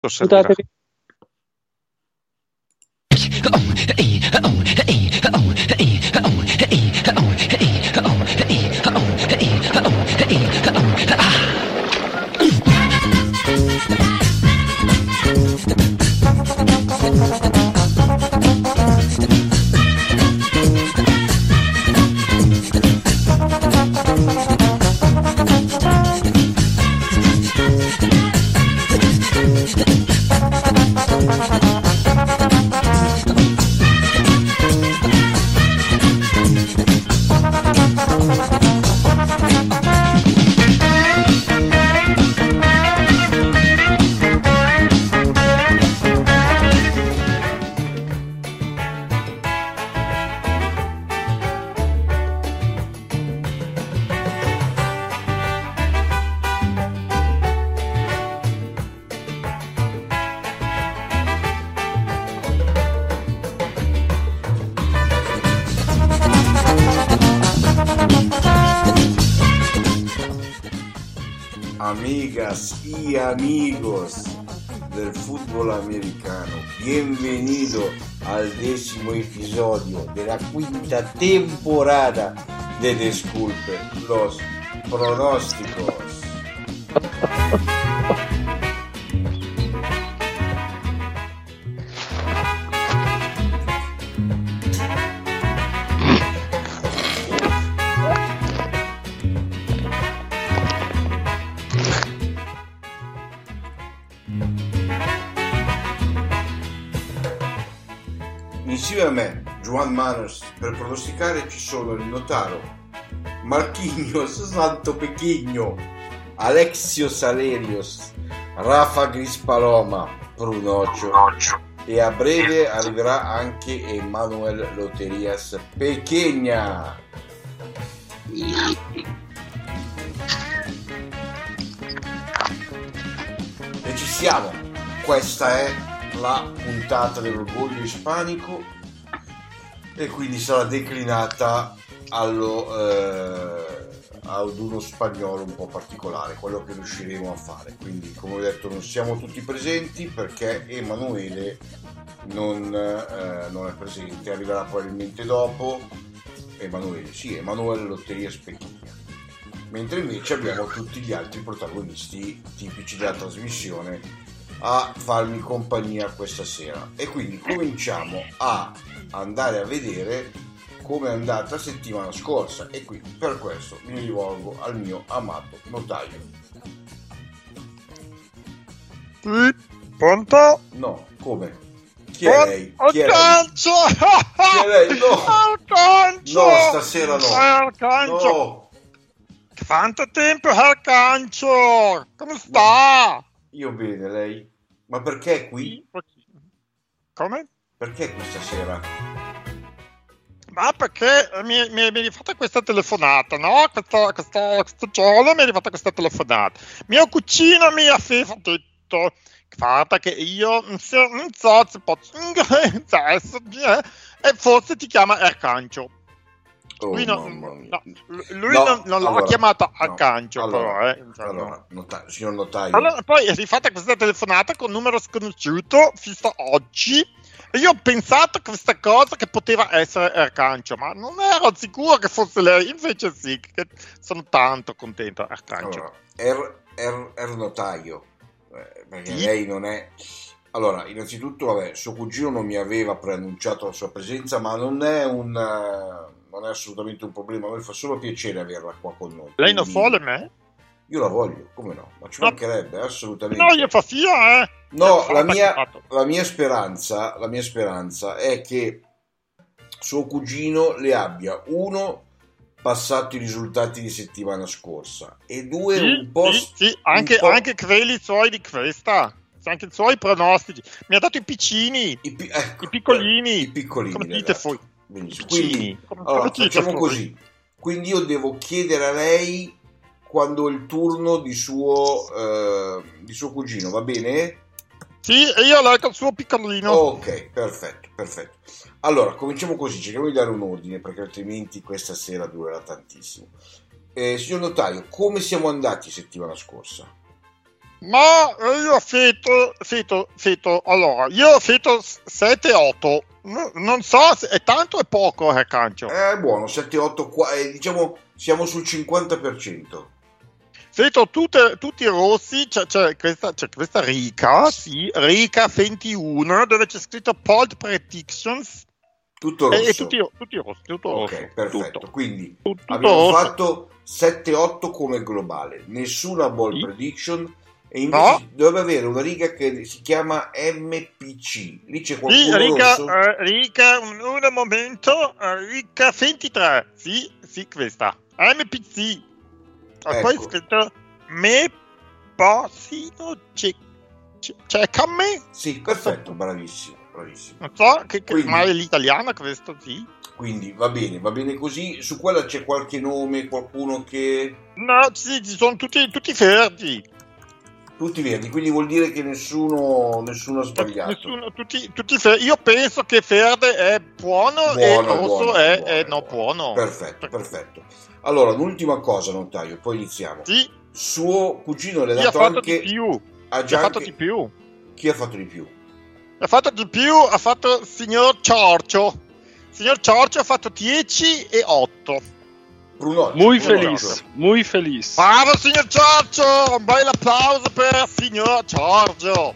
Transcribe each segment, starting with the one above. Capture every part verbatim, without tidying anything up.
Lo servirà. Buttatevi. Amigas y amigos del fútbol americano, bienvenido al décimo episodio de la quinta temporada de Disculpe los pronósticos. Insieme a me, Juan Manos, per pronosticare ci sono il Notaro, Marquinhos Santo Pechigno, Alexio Salerios, Rafa Grispaloma, Brunoccio e a breve arriverà anche Emanuel Loterias Pechegna. E ci siamo, questa è la puntata dell'orgoglio ispanico e quindi sarà declinata allo, eh, ad uno spagnolo un po' particolare, quello che riusciremo a fare. Quindi, come ho detto, non siamo tutti presenti perché Emanuele non, eh, non è presente, arriverà probabilmente dopo. Emanuele, sì, Emanuele Lotteria Specchiglia. Mentre invece abbiamo tutti gli altri protagonisti tipici della trasmissione a farmi compagnia questa sera, e quindi cominciamo a andare a vedere come è andata la settimana scorsa, e quindi per questo mi rivolgo al mio amato notaio. Sì, pronto? No, come? Chi è lei? Chi è lei? Calcio! Chi è lei? No! Al calcio! No, stasera no! Al calcio! No! Quanto tempo al calcio? Come sta? Io bene, lei? Ma perché è qui? Come? Perché questa sera? Ma perché mi, mi, mi è rifatta questa telefonata, no? Questo, questo, questo giorno mi è rifatta questa telefonata. Mio cugino mi ha detto, guarda che io non so, non so se posso adesso, e forse ti chiama Arcancio. Oh, lui non, mamma mia. no, lui No, non, non allora, l'ha chiamata no, Arcancio, allora, però, eh. Cioè, allora, no. nota- signor notaio. Allora, poi è rifatta questa telefonata con numero sconosciuto, fissa oggi, e io ho pensato a questa cosa che poteva essere Arcancio, ma non ero sicuro che fosse lei, invece sì, che sono tanto contento, Arcancio. Allora, er, er, er notaio, eh, perché Sì? lei non è... Allora, innanzitutto, vabbè, suo cugino non mi aveva preannunciato la sua presenza, ma non è un... Uh, non è assolutamente un problema, a me fa solo piacere averla qua con noi. Lei non Quindi, vuole me? Io la voglio, come no? Ma ci No. mancherebbe, assolutamente. No, io fa sia, eh. No, Io la fa mia, fatto. la mia speranza, la mia speranza è che suo cugino le abbia, uno, passato i risultati di settimana scorsa, e due, Sì, un po'... sì, sì, anche, un po'... anche quelli suoi di questa, anche i suoi pronostici. Mi ha dato i piccini, I, pi- ecco, i piccolini, i piccolini, come dite esatto. voi. Benissimo. Piccini. Quindi, Come- allora, come dite facciamo voi? così. Quindi io devo chiedere a lei quando è il turno di suo, eh, di suo cugino, va bene? Sì, e io leggo il suo piccolino. Ok, perfetto, perfetto. Allora, cominciamo così, cerchiamo di dare un ordine, perché altrimenti questa sera durerà tantissimo. Eh, signor notaio, come siamo andati settimana scorsa? Ma io fito, fito, fito, allora, io fito sette otto, non so se è tanto o è poco, eh, Cancio. È buono, sette otto, qua, eh, diciamo, siamo sul cinquanta per cento. Fito tutte, tutti rossi, c'è, c'è, questa, c'è questa rica, sì, rica ventuno, dove c'è scritto Pold Predictions. Tutto rosso. E, e tutti, tutti rossi, tutto ok, rosso. perfetto. Tutto. Quindi tutto abbiamo rosso. fatto sette otto come globale, nessuna ball Sì. prediction, e invece No. dovrebbe avere una riga che si chiama M P C. Lì c'è Sì, qualcuno rica, rosso? eh, rica, un, un momento, eh, rica ventitré, sì, sì, questa, M P C. E Ecco. poi è scritto me posino c'è, c'è, c'è con me? Sì, perfetto, bravissimo, bravissimo. Non so, che, che Quindi- ma è l'italiana questo, sì. Quindi va bene, va bene così. Su quella c'è qualche nome, qualcuno che... No, sì, ci sono tutti, tutti verdi. Tutti verdi, quindi vuol dire che nessuno, nessuno ha sbagliato. Nessuno, tutti, tutti ver- io penso che verde è buono, e Buono, rosso buono, è, buono, è no buono. buono. Perfetto, perfetto. Allora, un'ultima cosa, notaio, poi iniziamo. Sì, Suo cugino le ha chi ha dato fatto anche... di più? Ha Chi già ha fatto anche- di più? Chi ha fatto di più? Ha fatto di più, ha fatto il signor Ciorcio. Il signor Ciorcio ha fatto dieci e otto. Brunocchio. Muy Brunocchio. feliz, muy feliz. Bravo signor Ciorcio, un bel applauso per il signor Ciorcio.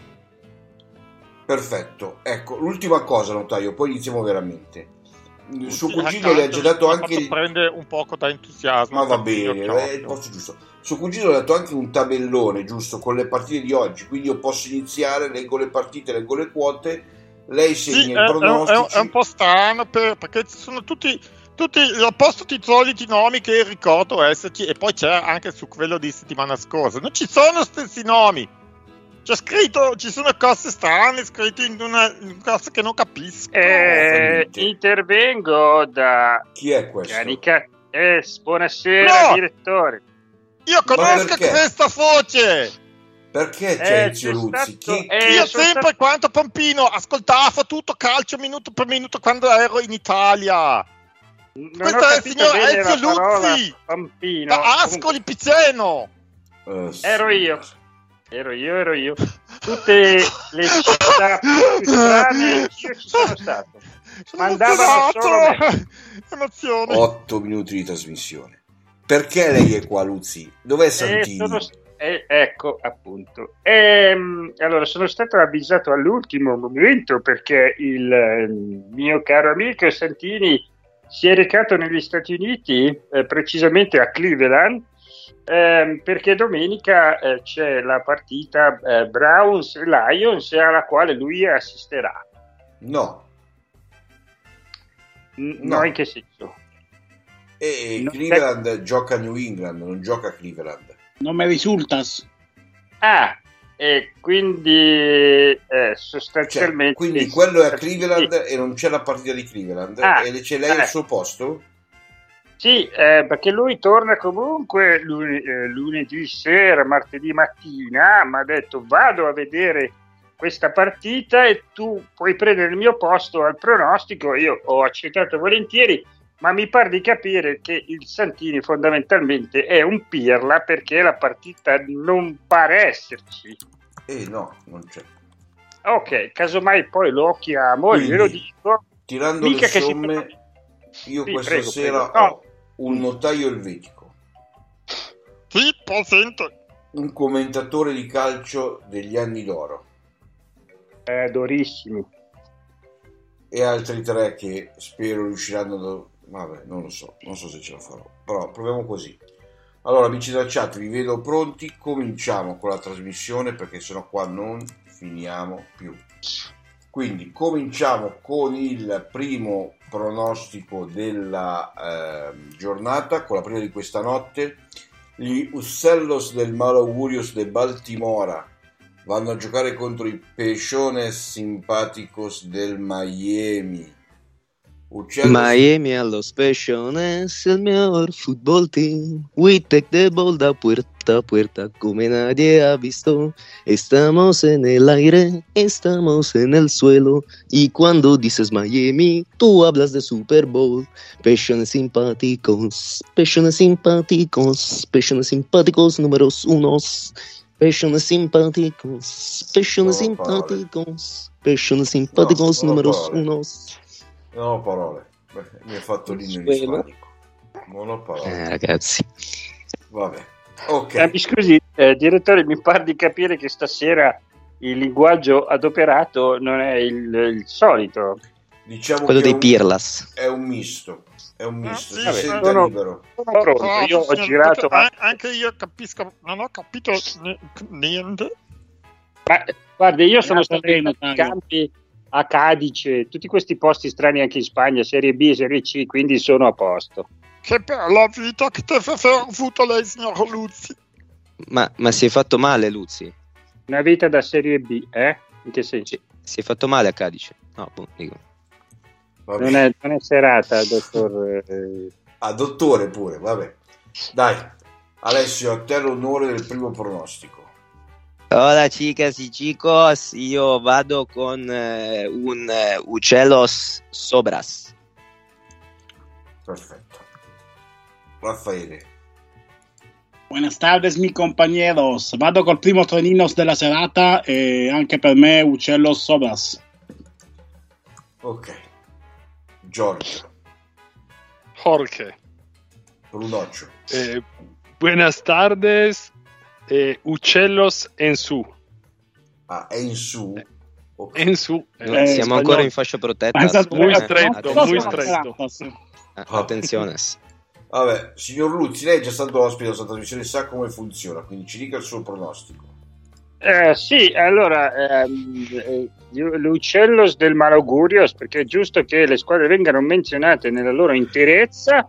Perfetto. Ecco, l'ultima cosa, notaio, poi iniziamo veramente. Il suo Sì, cugino le ha già dato mi anche... fatto prendere un poco da entusiasmo. Ma va per il signor bene, è il Ciorcio. posto giusto. Suo cugino le ha dato anche un tabellone, giusto, con le partite di oggi, quindi io posso iniziare, leggo le partite, leggo le quote, lei segna Sì, i è, è un, è un- pronostici. è un po' strano per- perché ci sono tutti, tutti al posto di soliti nomi che ricordo esserci, e poi c'è anche su quello di settimana scorsa. Non ci sono stessi nomi. C'è scritto, ci sono cose strane scritte in una in cose che non capisco. Eh, niente. intervengo da Chi è questo? Canica. Eh, buonasera, No! direttore. Io conosco perché? questa voce. Perché c'è Eh, Ezio c'è Luzzi? stato- Chi- eh, Io sono sempre stato- quanto Pompino ascoltavo tutto calcio minuto per minuto quando ero in Italia. Non Questo ho è il capito signor bene la Ezio parola Luzzi, Pampino. da Ascoli Piceno. Eh, sì. Ero io. Ero io, ero io. Tutte le città più strane, io ci sono stato. Sono Mandavano solo emozionato. Emozione. Otto minuti di trasmissione. Perché lei è qua, Luzzi? Dov'è Eh, Santini? sono- eh, ecco, appunto. Ehm, allora, sono stato avvisato all'ultimo momento perché il eh, mio caro amico Santini si è recato negli Stati Uniti, eh, precisamente a Cleveland, ehm, perché domenica eh, c'è la partita eh, Browns-Lions alla quale lui assisterà. No. N- No. No, in che senso? E No, Cleveland gioca a New England, non gioca a Cleveland. Non mi risultas. Ah, e quindi eh, Cioè, sostanzialmente... quindi quello è a Sì. Cleveland e non c'è la partita di Cleveland. Ah, e c'è lei eh. al suo posto? Sì, eh, perché lui torna comunque lune- eh, lunedì sera, martedì mattina, mi ha detto vado a vedere questa partita e tu puoi prendere il mio posto al pronostico. Io ho accettato volentieri, ma mi pare di capire che il Santini fondamentalmente è un pirla perché la partita non pare esserci. Eh no, non c'è. Ok, casomai poi lo chiamo e Quindi, glielo dico. Tirando Mica le che si somme, io Sì, questa prego, sera prego. No. ho un notaio elvetico, Sì, presento. un commentatore di calcio degli anni d'oro Eh, dorissimi. e altri tre che spero riusciranno a... Vabbè, non lo so, non so se ce la farò, però proviamo così. Allora, amici della chat, vi vedo pronti, cominciamo con la trasmissione perché sennò qua non finiamo più. Quindi cominciamo con il primo pronostico della eh, giornata, con la prima di questa notte. Gli Uccellos del Malaugurios de Baltimora vanno a giocare contro i Pechones Simpaticos del Miami. Uccellos... Miami a los Pechones, el mejor fútbol team. We take the ball da puerta a puerta como nadie ha visto. Estamos en el aire, estamos en el suelo. Y cuando dices Miami, tú hablas de Super Bowl. Pechones simpáticos, pechones simpáticos, pechones simpáticos números unos. Passion simpaticos, passion No, simpaticos, passion simpaticos No, non ho numero parole. uno. Non ho parole. Beh, mi ha fatto l'inno in Quello. ispanico. Non ho parole. Eh, ragazzi. Vabbè. Ok. Eh, mi scusi, eh, direttore, mi pare di capire che stasera il linguaggio adoperato non è il, il solito. Diciamo Quello che dei è un, Pirlas. è un misto. È un misto. Ah, Si sì, senta sono- libero. Sono pronto, Ah, io ho signor- girato, perché ma, an- anche io capisco, non ho capito ni- niente. ma guardi, io sono Beato stato lei, in tanti notaio. campi a Cadice, tutti questi posti strani anche in Spagna, Serie B, Serie C, quindi sono a posto. Che bella vita che deve aver avuto lei, signor Luzzi. Ma, ma si è fatto male, Luzzi? Una vita da Serie B, eh? In che senso? Si è fatto male a Cadice? No, boh, dico. Vabbè. Non è, non è serata, dottor. eh, Ah, dottore pure, vabbè. Dai, Alessio, a te l'onore del primo pronostico. Hola chicas y chicos, io vado con eh, un eh, Uccellos Sobras. Perfetto. Raffaele. Buenas tardes, mi compañeros. Vado col primo Treninos della serata e anche per me Uccellos Sobras. Ok. Giorgio. Jorge. Brunoccio. Eh, buenas tardes. Eh, Uccellos en su. Ah, è in su. Ok. En su. No, Eh, Eh, siamo spagnolo. ancora in fascia protetta. Esatto, Muy eh, stretto, no, muy no, stretto. no, sì. Eh, Attenzione. Vabbè, signor Luzzi, lei è già stato ospite della sua trasmissione, sa come funziona, quindi ci dica il suo pronostico. Eh, sì, allora, ehm, eh, l'Uccellos del Malogurios, perché è giusto che le squadre vengano menzionate nella loro interezza.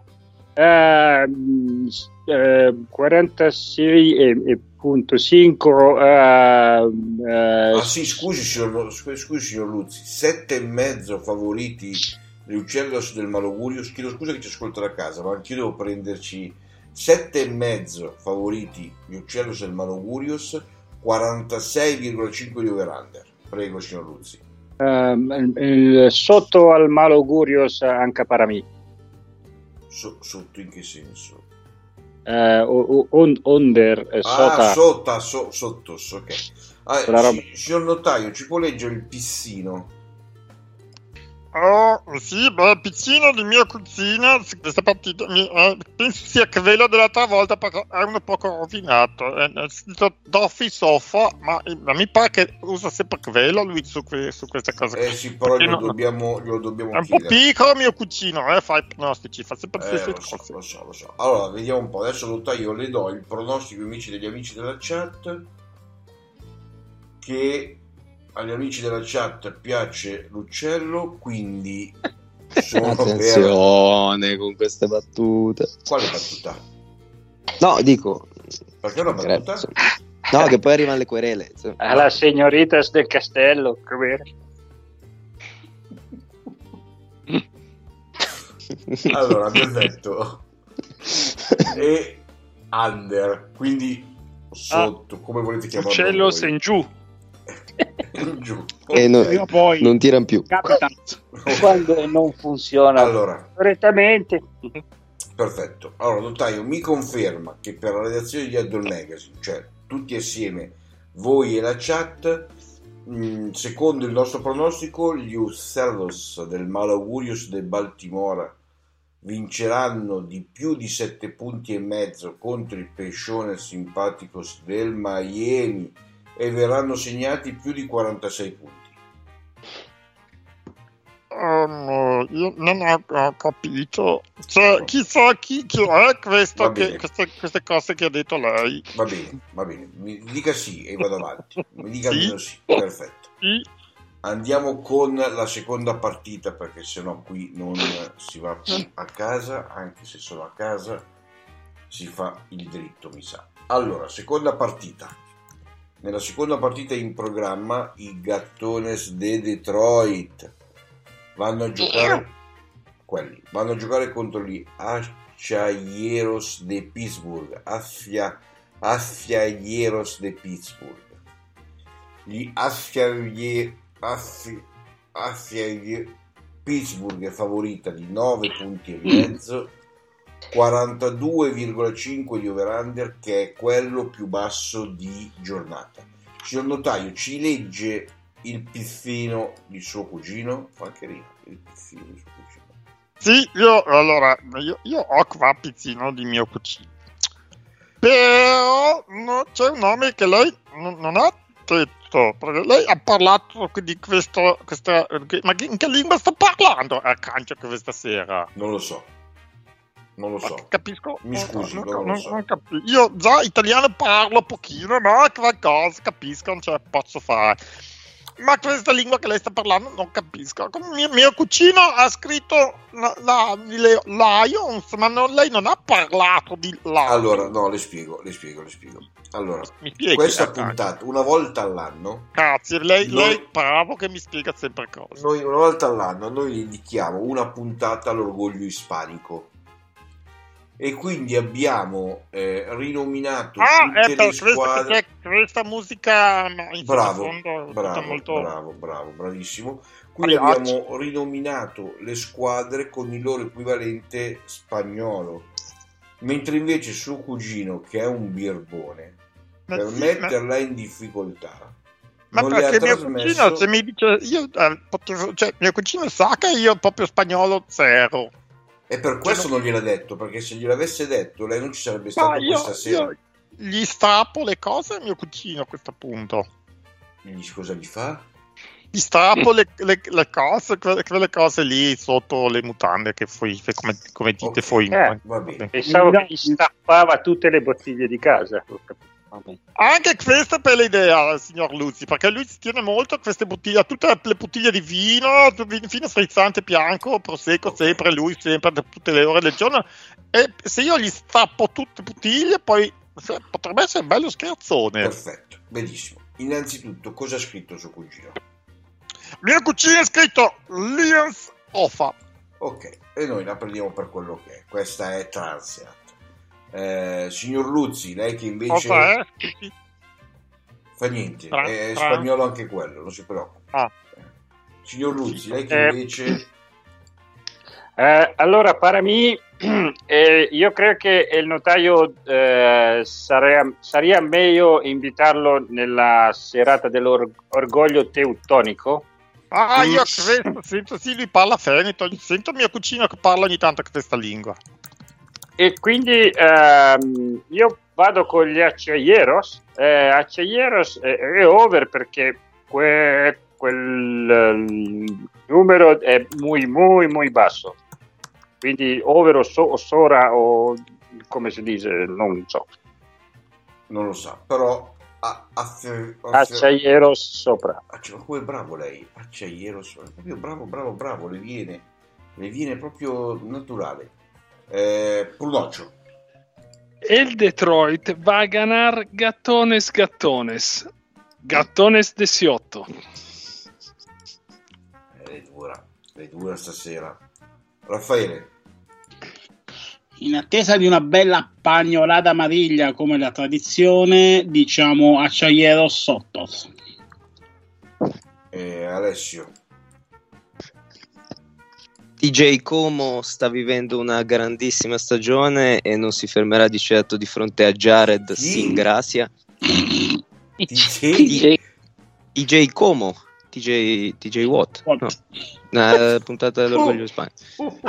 ehm, eh, quarantasei virgola cinque eh, eh, Ah sì, scusi signor, scu- scusi, signor Luzzi, sette e mezzo favoriti gli Uccellos del Malaugurio, chiedo scusa che ci ascolta da casa, ma anch'io devo prenderci sette e mezzo favoriti gli Uccellos del Malaugurios, quarantasei virgola cinque di over-under. Prego, signor Luzzi. ehm, il- sotto al Malogurios anche per me. So- sotto in che senso? Eh, o- o- on- under eh, Ah, sota. sotto, so, sotto, ok. Ah, Quella roba. si- signor notaio, ci può leggere il pissino? Oh, sì, beh, piccino di mia cugina, questa partita, mi, eh, penso sia quello dell'altra volta perché è un poco rovinato. È, è scritto Doffi Sofa, ma, ma mi pare che usa sempre quello lui su, que- su queste cose. Eh sì, però Perché glielo no- dobbiamo, glielo dobbiamo È un po' chiedere. piccolo mio cugino, eh, fa i pronostici, fa sempre le Eh, stesse lo so, cose. lo so, lo so. Allora, vediamo un po'. Adesso notaio le do il pronostico amici degli amici della chat, che agli amici della chat piace l'uccello, quindi sono per... Attenzione con queste battute. Quale battuta? No, dico. Perché è una battuta? insomma. No, che poi arrivano le querele. insomma. Alla signoritas del castello, come- Allora, abbiamo detto e under, quindi sotto, come volete chiamarlo Uccellos voi. en giù. In giù. E no- Ok. Prima o poi Non tirano più. capita. quando non funziona Allora, correttamente. perfetto. Allora, notaio mi conferma che per la redazione di Idol Magazine, cioè tutti assieme, voi e la chat, mh, secondo il nostro pronostico, gli Uccellos del Malaugurios de Baltimora vinceranno di più di sette punti e mezzo contro il Pescione Simpaticos del Miami e verranno segnati più di quarantasei punti. Um, io non ho, ho capito. Cioè, chissà chi, chi è questo Va che, bene. queste, queste cose che ha detto lei. Va bene, va bene. Mi dica sì e vado avanti. Mi dica Sì. almeno sì. Perfetto. Sì. Andiamo con la seconda partita perché sennò qui non si va più a casa, anche se sono a casa si fa il dritto, mi sa. Allora, seconda partita. Nella seconda partita in programma i Gattones de Detroit vanno a giocare quelli vanno a giocare contro gli Acciaieros de Pittsburgh, Affia, Affiaieros de Pittsburgh. Gli Affiaie Affi, Affiaie Pittsburgh è favorita di nove punti e mezzo quarantadue virgola cinque di over-under, che è quello più basso di giornata. Signor Notaio, ci legge il pizzino di suo cugino? Fa anche ridere il pizzino di suo cugino. Sì, io allora io, io ho qua il pizzino di mio cugino, però no, c'è un nome che lei non, non ha detto, perché lei ha parlato di questo, questa, ma in che lingua sta parlando a Cancio questa sera? Non lo so. Non lo so. Ma capisco. Mi scusi, non, non, non, lo so. non capi- Io già italiano parlo pochino, ma qualcosa capisco, non ce la posso fare. Ma questa lingua che lei sta parlando non capisco. Come mio, mio cugino ha scritto la, la, le Lions, ma non, lei non ha parlato di Lions. Allora, no, le spiego, le spiego, le spiego. Allora, Mi spieghi, questa eh, puntata, una volta all'anno, Grazie, lei, Noi- lei bravo che mi spiega sempre cose. noi una volta all'anno noi dedichiamo una puntata all'orgoglio ispanico. E quindi abbiamo eh, rinominato Ah, tutte è le per questo squadre. che c'è questa musica ma in Bravo, fondo, tutta bravo, molto... bravo, bravo, bravissimo. Quindi Pagliacci. abbiamo rinominato le squadre con il loro equivalente spagnolo, mentre invece suo cugino, che è un birbone, Ma per sì, metterla in difficoltà, Ma non le ha perché mio trasmesso. cugino se mi dice io eh, potevo, cioè mio cugino sa che io proprio spagnolo zero. E per questo non gliel'ha detto, perché se gliel'avesse detto lei non ci sarebbe stato Ma io, questa sera. io gli strappo le cose a mio cugino a questo punto. Gli cosa gli fa? Gli strappo le, le, le cose, quelle, quelle cose lì sotto le mutande che poi, come, come dite Ok, voi. eh, va bene. Pensavo che gli stappava tutte le bottiglie di casa. Vabbè. Anche questa per l'idea, signor Luzzi, perché lui si tiene molto a queste bottiglie, a tutte le bottiglie di vino, vino frizzante bianco, prosecco, sempre lui, sempre da tutte le ore del giorno. E se io gli strappo tutte le bottiglie, poi cioè, potrebbe essere un bello scherzone. Perfetto, benissimo. Innanzitutto, cosa ha scritto suo cugino? Mio cugino ha scritto Lions Ofa. Ok, e noi la prendiamo per quello che è. Questa è Transeat. Eh, signor Luzzi, lei che invece Cosa è? fa niente, Tra- è tra- spagnolo anche quello, non si preoccupi. Ah. Signor Luzzi, lei che Eh. invece Eh, allora, per me, eh, io credo che il notaio eh, sarebbe, sarebbe meglio invitarlo nella serata dell'orgoglio teutonico. Ah, io questo, sento, sì, lui parla veneto, sento mio cugino che parla ogni tanto questa lingua. E quindi ehm, io vado con gli Acciaieros. Eh, Acciaieros è, è over perché que, quel eh, numero è muy, muy, muy basso. Quindi over o, so, o sora o come si dice, non so. non lo sa, però a, a, a, Acciaieros sopra. ma come è bravo lei, acciaiero, proprio bravo, bravo, bravo, le viene, le viene proprio naturale. Eh, Prunoccio. El Detroit va a ganar Gatones Gatones. Gatones diciotto. È dura, è dura stasera. Raffaele. In attesa di una bella pagnolata mariglia come la tradizione, diciamo Acciaiero Sottos. Eh, Alessio. T J Como sta vivendo una grandissima stagione e non si fermerà di certo di fronte a Jared Chi? Singrazia. T J? T J Como, T J, T J Watt, no, una puntata dell'orgoglio di Spagna.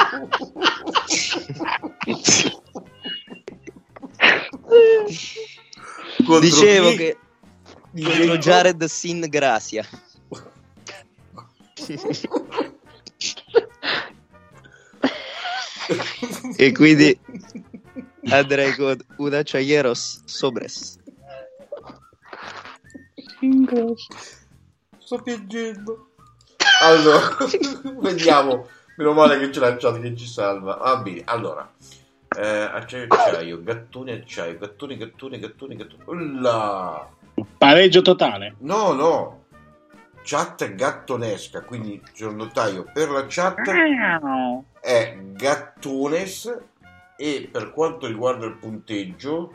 Contro Dicevo chi? che T J contro Como? Jared Singrazia. E quindi andrei con un acciaiero sobres. Sto piangendo. Allora, vediamo. Meno male che c'è la chat che ci salva. Va bene, allora. Eh, acciaio, acciaio, gattone, acciaio, gattone, gattone, gattone, gattone. Ulla! Pareggio totale. No, no. Chat gattonesca, quindi signor notaio, per la chat è Gattones e per quanto riguarda il punteggio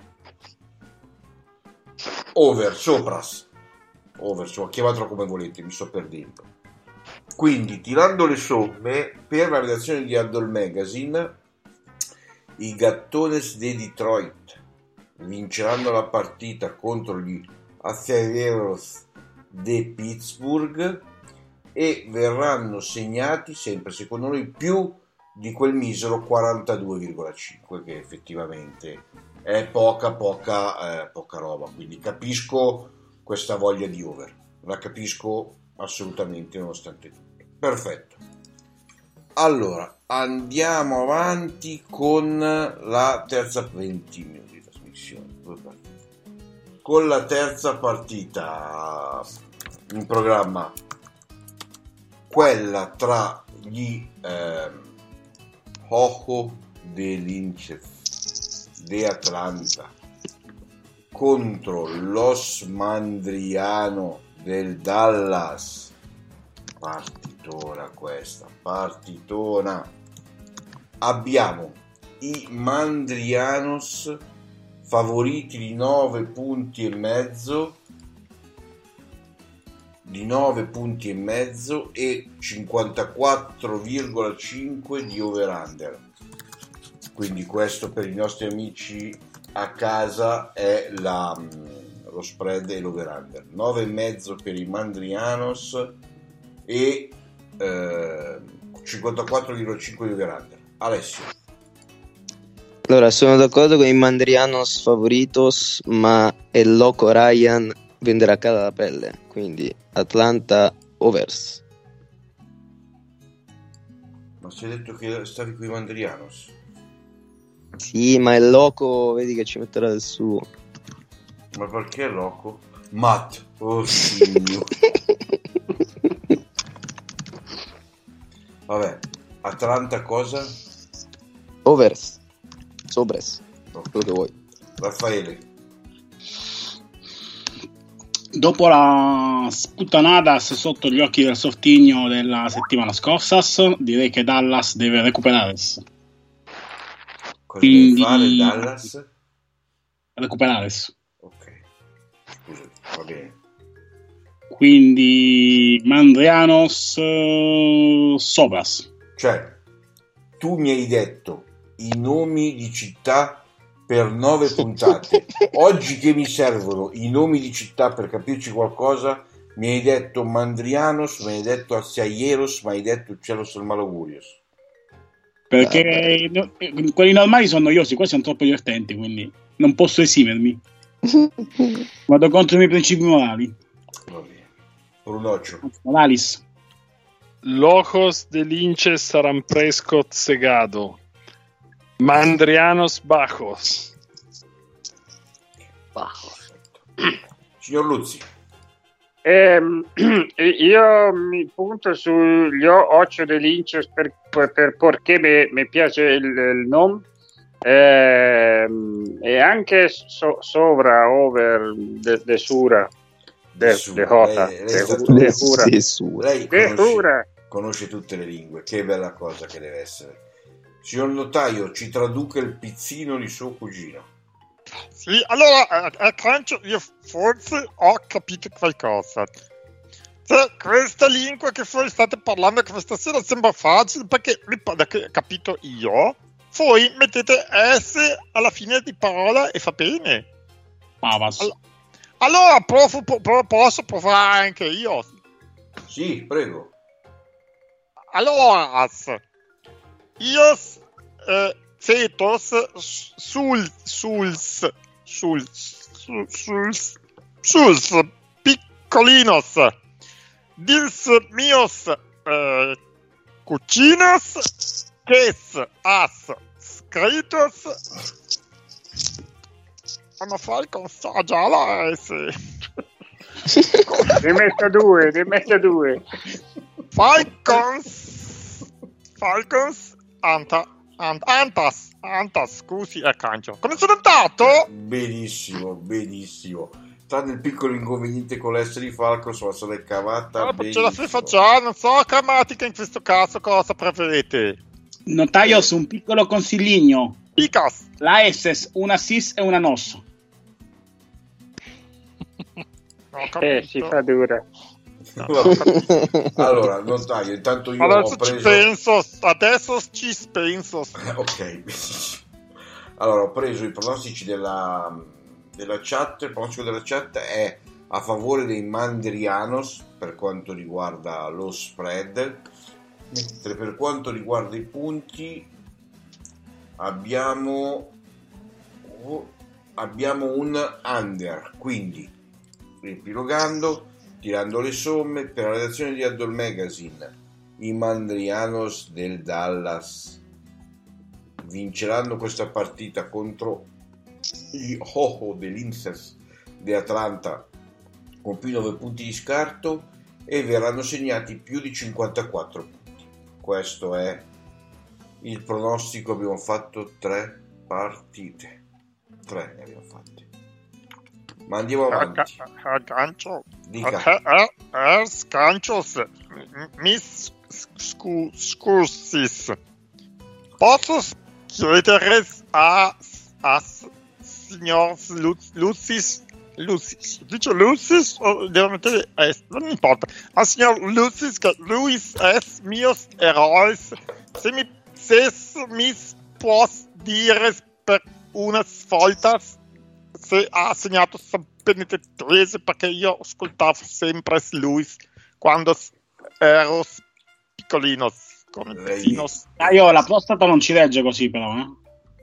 over, sopras. Over, so, chiamatelo come volete, mi sto perdendo. Quindi, tirando le somme, per la redazione di Addle Magazine, i Gattones di Detroit vinceranno la partita contro gli Acereros di Pittsburgh e verranno segnati sempre secondo noi più di quel misero quarantadue virgola cinque, che effettivamente è poca poca eh, poca roba, quindi capisco questa voglia di over, la capisco assolutamente nonostante tutto. Perfetto, allora andiamo avanti con la terza venti minuti di trasmissione, con la terza partita in programma, quella tra gli eh, Ojo de Linces de Atlanta contro Los Mandriano del Dallas. Partitona questa, partitona. Abbiamo i Mandrianos favoriti di nove punti e mezzo di nove punti e mezzo e cinquantaquattro virgola cinque di over-under. Quindi questo per i nostri amici a casa è la, lo spread e l'over-under. nove e mezzo per i Mandrianos e eh, cinquantaquattro virgola cinque di over-under. Alessio. Allora, sono d'accordo con i Mandrianos favoritos, ma il loco Ryan venderà cara la pelle, quindi Atlanta overs. Ma si è detto che stavi con i Mandrianos? Sì, ma il loco vedi che ci metterà del suo. Ma perché loco? Matt, oh signore. Vabbè, Atlanta cosa? Overs. Sobres. Okay. Quello che vuoi. Raffaele. Dopo la sputtanadas sotto gli occhi del sortigno della settimana scorsa, direi che Dallas deve recuperare. Cosa Quindi... deve fare Dallas? Recuperare. Ok, scusa, va bene. Quindi Mandrianos uh, Sobras. Cioè, tu mi hai detto i nomi di città per nove puntate. Oggi che mi servono i nomi di città per capirci qualcosa, mi hai detto Mandrianos, mi hai detto Aciaieros, mi hai detto Celos del Malogurios. Perché no, quelli normali sono noiosi, questi sono troppo divertenti, quindi non posso esimermi. Vado contro i miei principi morali. Va bene. Brunoccio. Moralis. Locos de Linces Saran Prescott Segado. Mandrianos Bajos. Bajos. Signor Luzzi. Eh, io mi punto sugli Ocho de Linces per, per, per perché mi, mi piace il, il nome eh, e anche so, sovra over de, de Sura de, de, de Jota lei, de, lei de, de Jura. Lei de conosce, Jura. conosce tutte le lingue, che bella cosa che deve essere. Signor notaio, ci traduca il pizzino di suo cugino. Sì, allora, a Cancio, io forse ho capito qualcosa. Cioè, questa lingua che voi state parlando questa sera sembra facile, perché mi pare che ho capito io, voi mettete S alla fine di parola e fa bene. Pavas. Allora, allora provo, pro, posso provare anche io? Sì, prego. Allora, io... Eh, fetos sul suls suls suls suls piccolinos dils mios eh, cucinos ques as scritos hanno fare con già la S. Ne metto due, ne metto due. Falcons Falcons Anta Ant- Antas, Antas, scusi, è Cancio. Come sono andato? Benissimo, benissimo. Tranne il piccolo inconveniente con l'essere di Falcons, ma se l'è cavata Ah, benissimo. ce la fa già, non so, grammatica in questo caso, cosa preferite? Notaio su un piccolo consiglino. Picas. La S, una sis e una nos. Eh, si fa dura. Allora, notaio, intanto io Adesso ho preso... ci penso, adesso ci penso. Ok, benissimo. Allora, ho preso i pronostici della, della chat. Il pronostico della chat è a favore dei Mandrianos per quanto riguarda lo spread, mentre per quanto riguarda i punti abbiamo oh, abbiamo un under, quindi riepilogando, tirando le somme per la redazione di Addol Magazine, i Mandrianos del Dallas vinceranno questa partita contro gli Ho-Ho dell'Insters di Atlanta con più nove punti di scarto e verranno segnati più di cinquantaquattro punti. Questo è il pronostico. Abbiamo fatto tre partite, tre ne abbiamo fatte, ma andiamo avanti. Gancio, Dica. Ganchos, Miss Scursis, posso chiedere a, a signor Lucis, Lucis, dice Lucis o devo mettere S, non importa, a signor Lucis che Luis es mios erois, se mi, se mi può dire per una svolta se ha segnato San Benedettese, perché io ascoltavo sempre Luis quando ero piccolino, come Lei... ah, io la prostata non ci regge così però, eh?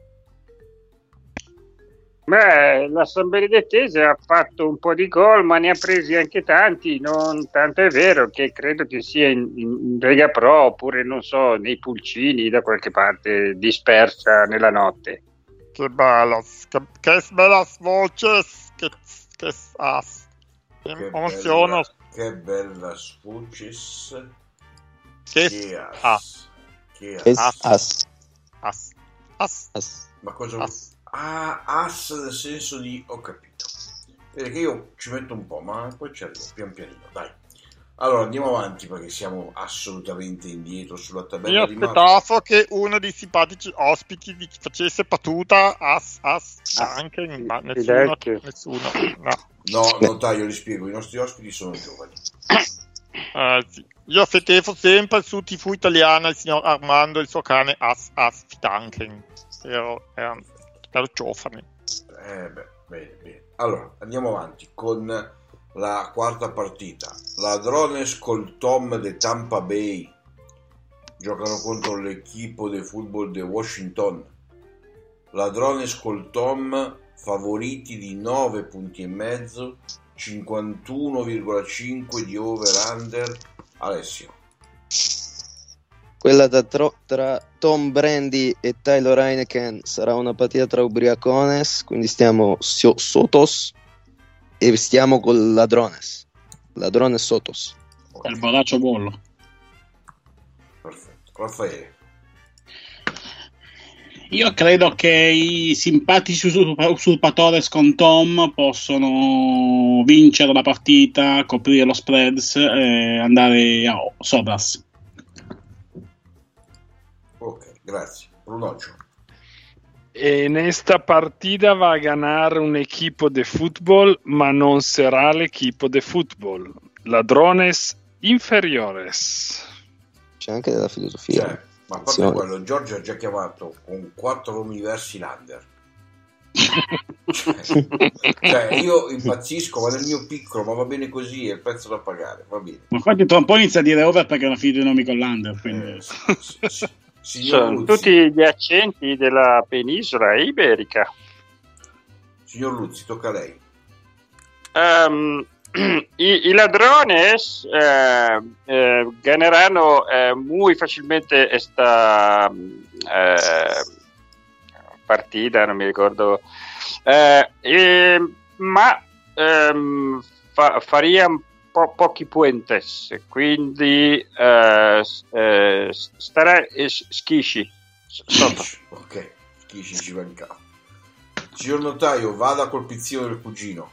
Beh, la San Benedettese ha fatto un po' di gol, ma ne ha presi anche tanti. Non tanto è vero che credo che sia in, in Lega Pro oppure non so, nei pulcini da qualche parte, dispersa nella notte. Che bella, che, che bella voces che, che has. Che emoziono. bella, che bella voces Che che has. Che Che has. as. As. As. As. Ma cosa As. ah, as nel senso di ho capito, perché io ci metto un po', ma poi ci arrivo pian pianino, dai. Allora andiamo avanti perché siamo assolutamente indietro sulla tabella Io di aspettavo marcia. che uno dei simpatici ospiti vi facesse battuta as as Ah, anche, sì, ma sì, nessuno, detto. nessuno, no. No, notaio, li spiego, i nostri ospiti sono giovani. Eh, sì. Io fetefo sempre su tivù italiana il signor Armando e il suo cane As As Fidanken. Ero, ero, ero giovane. Eh beh, bene, bene. Allora, andiamo avanti con la quarta partita. Ladrones col Tom de Tampa Bay giocano contro l'equipo de football de Washington. Ladrones col Tom favoriti di nove punti e mezzo, cinquantuno virgola cinque di over-under. Alessio. Quella da tro- tra Tom Brady e Tyler Heineken sarà una partita tra ubriacones, quindi stiamo sio- Sotos e stiamo col Ladrones. Ladrones Sotos. Il borraccio bollo. Perfetto. Raffaele. Io credo che i simpatici usurp- usurpatores con Tom possono vincere la partita, coprire lo spreads e andare a Sobras. Ok, grazie. Pronoggio. En esta partida va a ganar un equipo de fútbol, ma non será el equipo de fútbol. Ladrones inferiores. C'è anche della filosofia. Cioè, ma a parte Azione. quello, Giorgio ha già chiamato con quattro nomi diversi l'under. cioè, cioè, io impazzisco, ma nel mio piccolo, ma va bene così, è il prezzo da pagare, va bene. Ma infatti tra un po' inizia a dire over perché hanno finito i nomi con l'under, quindi... Eh, sì, sì, sì. Signor Sono Luzzi, tutti gli accenti della penisola iberica. signor Luzzi, tocca a lei. Um, i, I ladrones eh, eh, ganeranno eh, muy facilmente esta eh, partita, non mi ricordo, eh, eh, ma ehm, fa, farían po- pochi puentes, quindi eh, eh, starà Schisci sotto. Ok, Schisci ci mancava. Signor notaio, vada col pizzino del cugino.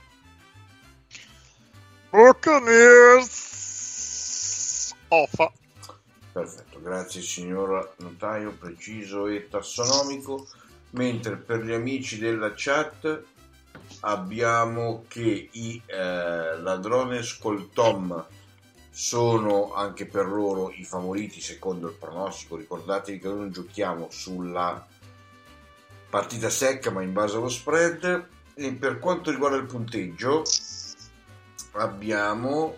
Buccaneers Offa. Perfetto, grazie signor notaio, preciso e tassonomico. Mentre per gli amici della chat abbiamo che i eh, Ladrones col Tom sono anche per loro i favoriti secondo il pronostico. Ricordatevi che noi non giochiamo sulla partita secca ma in base allo spread. E per quanto riguarda il punteggio abbiamo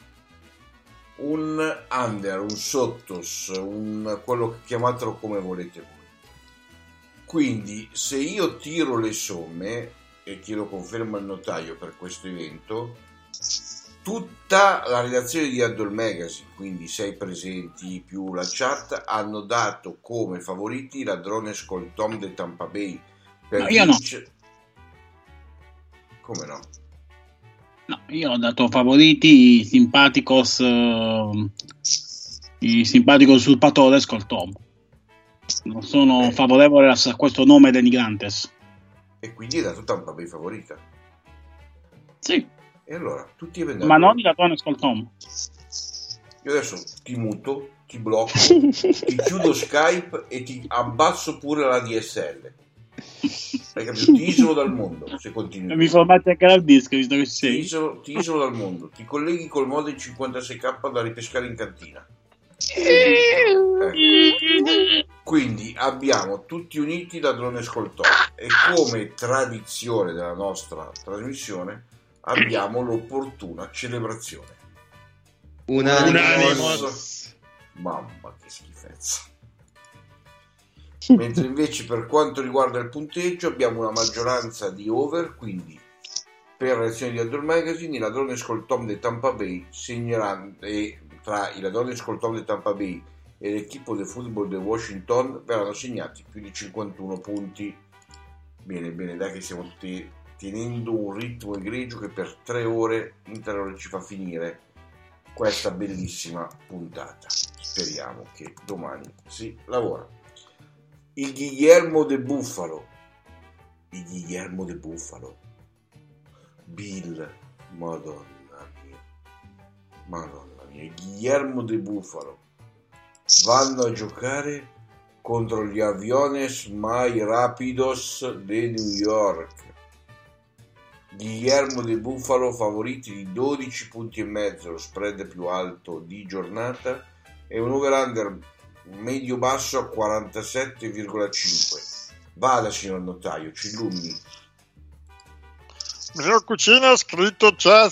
un under, un sottos, un quello che chiamatelo come volete voi. Quindi se io tiro le somme e chiedo conferma al notaio per questo evento, tutta la redazione di Addle Magazine, quindi sei presenti più la chat, hanno dato come favoriti i Ladrones col Tom de Tampa Bay per no, io vinc- no. Come no? No, io ho dato favoriti i simpaticos uh, i simpaticos usurpatores col Tom. Non sono eh. favorevole a questo nome denigrantes. E quindi hai dato Tampa Bay favorita? Sì. E allora, tutti eventi. Ma non i Ladrones col Tom. Io adesso ti muto, ti blocco, ti chiudo Skype e ti abbasso pure la D S L. Hai capito? Ti isolo dal mondo se continui. Mi formati anche l'hard disk, visto che sei. Ti isolo, ti isolo dal mondo. Ti colleghi col modem cinquantasei K da ripescare in cantina. Ecco. Quindi abbiamo tutti uniti Ladrones col Tom e come tradizione della nostra trasmissione abbiamo l'opportuna celebrazione. Unanimous. Mamma che schifezza. Mentre invece per quanto riguarda il punteggio abbiamo una maggioranza di over, quindi per le lezioni di Addle Magazine i Ladrones col Tom di Tampa Bay segneranno, e tra i Ladrones col Tom di Tampa Bay e l'equipo del football di Washington verranno segnati più di cinquantuno punti. Bene, bene, dai che stiamo tutti tenendo un ritmo egregio che per tre ore in tre ore ci fa finire questa bellissima puntata. Speriamo che domani si lavora. Il Guillermo de Buffalo, il Guillermo de Buffalo, Bill, madonna mia, madonna mia, il Guillermo de Buffalo vanno a giocare contro gli Aviones Mai Rapidos de New York. Guillermo de Buffalo favoriti di dodici punti e mezzo, lo spread più alto di giornata, e un over-under medio basso a quarantasette virgola cinque. Vada signor notaio, ci illumini. Mio cucino ha scritto c'è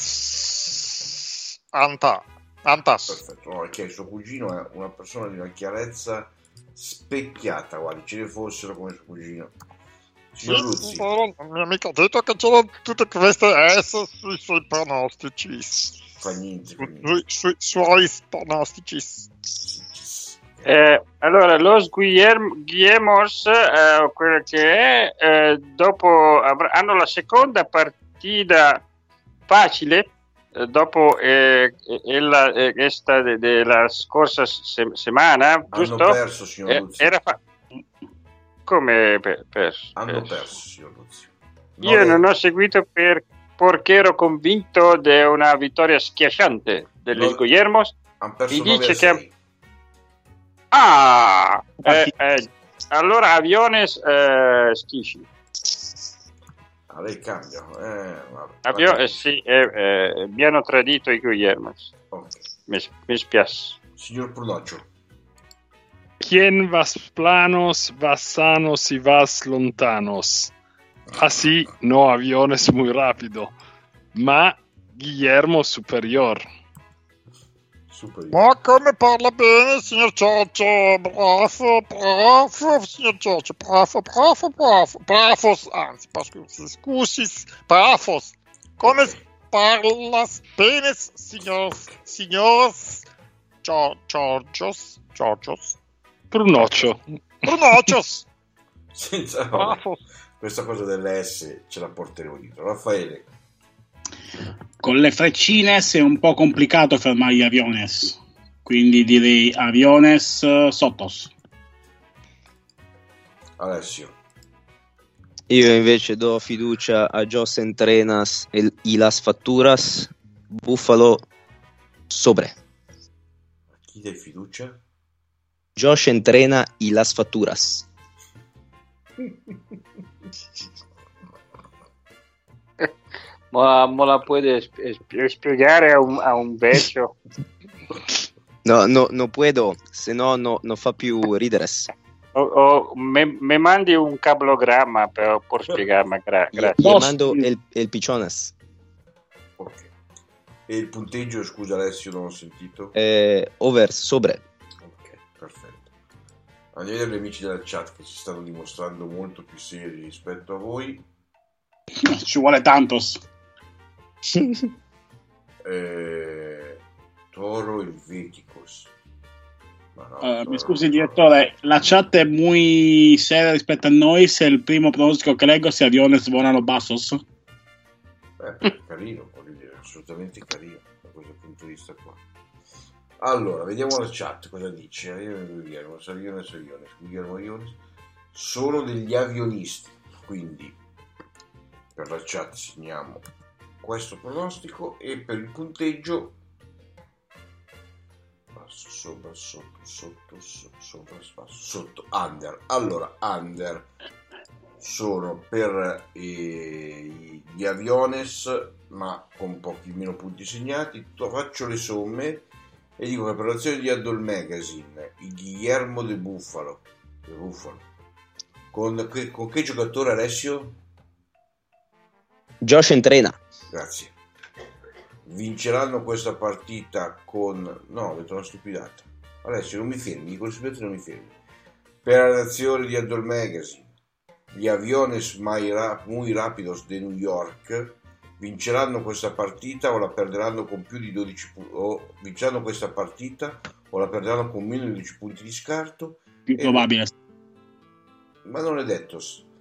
Anta. Antas. Perfetto, no, perché il suo cugino è una persona di una chiarezza specchiata, guardi, ce ne fossero come suo cugino. Signor Luzzi. Non mi ha mica detto che c'erano tutte queste S sui suoi pronostici. Fa niente, fa niente. Sui, sui suoi pronostici. Eh, allora, los Guillermos, eh, quello che è, eh, dopo avr- hanno la seconda partita facile, eh, dopo eh, eh, la, eh, questa de- della scorsa se- settimana, giusto? Hanno perso, signor Eh, Luzzi. era fa- Come per- perso? Hanno perso. perso, signor Luzzi. Io Nove- non ho seguito per, perché ero convinto di una vittoria schiacciante degli No- Guillermos. hanno perso Mi nove dice a che- sei. Ah, eh, eh, allora Aviones eh, Schisci. Ah, lei cambia. Eh, vabbè, Avio- vabbè. eh, sì, eh, eh, mi hanno tradito i Guillermos. Ok. Mi, mi spiace. Signor Prunoccio. Quien vas planos, vas sanos y vas lontanos. Así, no aviones muy rápido, ma Guillermo superior. Super. Ma come parla bene, signor Cioccio? Bravo, bravo, signor Cioccio. Bravo, bravo, bravo. Bravos, anzi, scusi, scusi, bravos. Come parla bene, signor, signor Giorgios? Giorgios? Brunoccio. Brunoccios. Senza Bravo. questa cosa delle S ce la porteremo dietro. Raffaele. Con le freccines è un po' complicato fermare gli Aviones, quindi direi Aviones uh, Sotos. Alessio. Io invece do fiducia a Jos Entrenas e y las Facturas. Buffalo sobre. A chi dai fiducia? Josh entrena y las Facturas. Ma, ma la puoi sp- spiegare a un, a un vecchio? No, no, no puedo, se no, no, no fa più ridere. Oh, oh, me, me mandi un cablogramma per, per spiegarmi, gra- grazie. Io mando il, il pichones. Ok. E il punteggio, scusa Alessio, non ho sentito. Eh, over, sobre. Ok, perfetto. Andiamo a vedere gli amici della chat che si stanno dimostrando molto più seri rispetto a voi. Ci vuole tantos. eh, Toro e Veticos. Ma no, Uh, Toro, mi scusi no. direttore, la chat è molto seria rispetto a noi. Se il primo pronostico che leggo sia Aviones volano bassos. Eh, carino, voglio dire, assolutamente carino da questo punto di vista qua. Allora, vediamo la chat cosa dice. Guglielmo Saviones, Saviones, Guglielmo Iones sono degli avionisti, quindi per la chat segniamo questo pronostico e per il punteggio basso, sopra, sotto, sotto, sotto, sopra, basso, sotto, under. Allora, under sono per eh, gli Aviones, ma con pochi meno punti segnati. Faccio le somme e dico che per l'azione di Addle Magazine, il Guillermo de Buffalo, de Buffalo con, che, con che giocatore, Alessio? Josh Entrena. Grazie. Vinceranno questa partita con... No, ho detto una stupidata. Alessio, non mi fermi, dico le stupidate, non mi fermi. Per la nazione di Addle Magazine, gli Aviones muy Rápidos de New York vinceranno questa partita o la perderanno con più di dodici punti, o vinceranno questa partita o la perderanno con meno di dodici punti di scarto. Più probabile. Ma non è detto.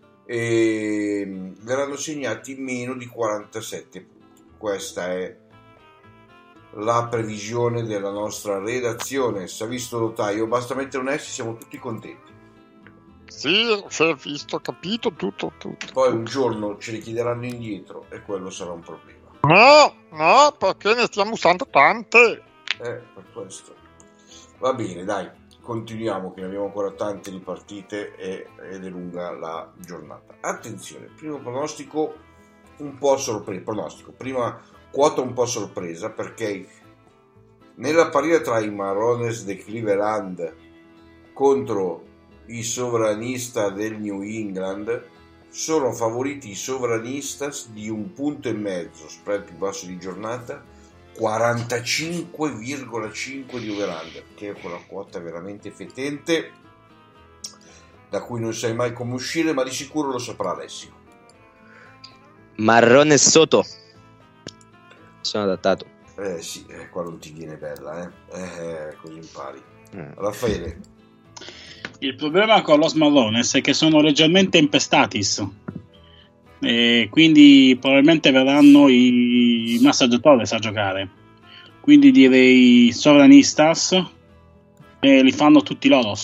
E verranno segnati meno di quarantasette punti. Questa è la previsione della nostra redazione. Si è visto notaio, basta mettere un S, siamo tutti contenti. Sì, si è visto, capito, tutto, tutto. Poi un giorno ce li chiederanno indietro e quello sarà un problema. No, no, perché ne stiamo usando tante. Eh, per questo. Va bene, dai, continuiamo che ne abbiamo ancora tante di partite e, ed è lunga la giornata. Attenzione, primo pronostico un po' sorpresa, pronostico, prima quota un po' sorpresa perché nella partita tra i Marrones de Cleveland contro i sovranista del New England sono favoriti i sovranistas di un punto e mezzo, spread più basso di giornata, quarantacinque virgola cinque di over-under, che è quella quota veramente fetente da cui non sai mai come uscire, ma di sicuro lo saprà Alessio. Marrone sotto. Sono adattato. Eh sì, eh, qua non ti viene bella, eh, eh così impari. Mm. Raffaele. Il problema con los Marrones è che sono leggermente impestatis e quindi probabilmente verranno i massaggiatori a giocare, quindi direi sovranistas e li fanno tutti loro.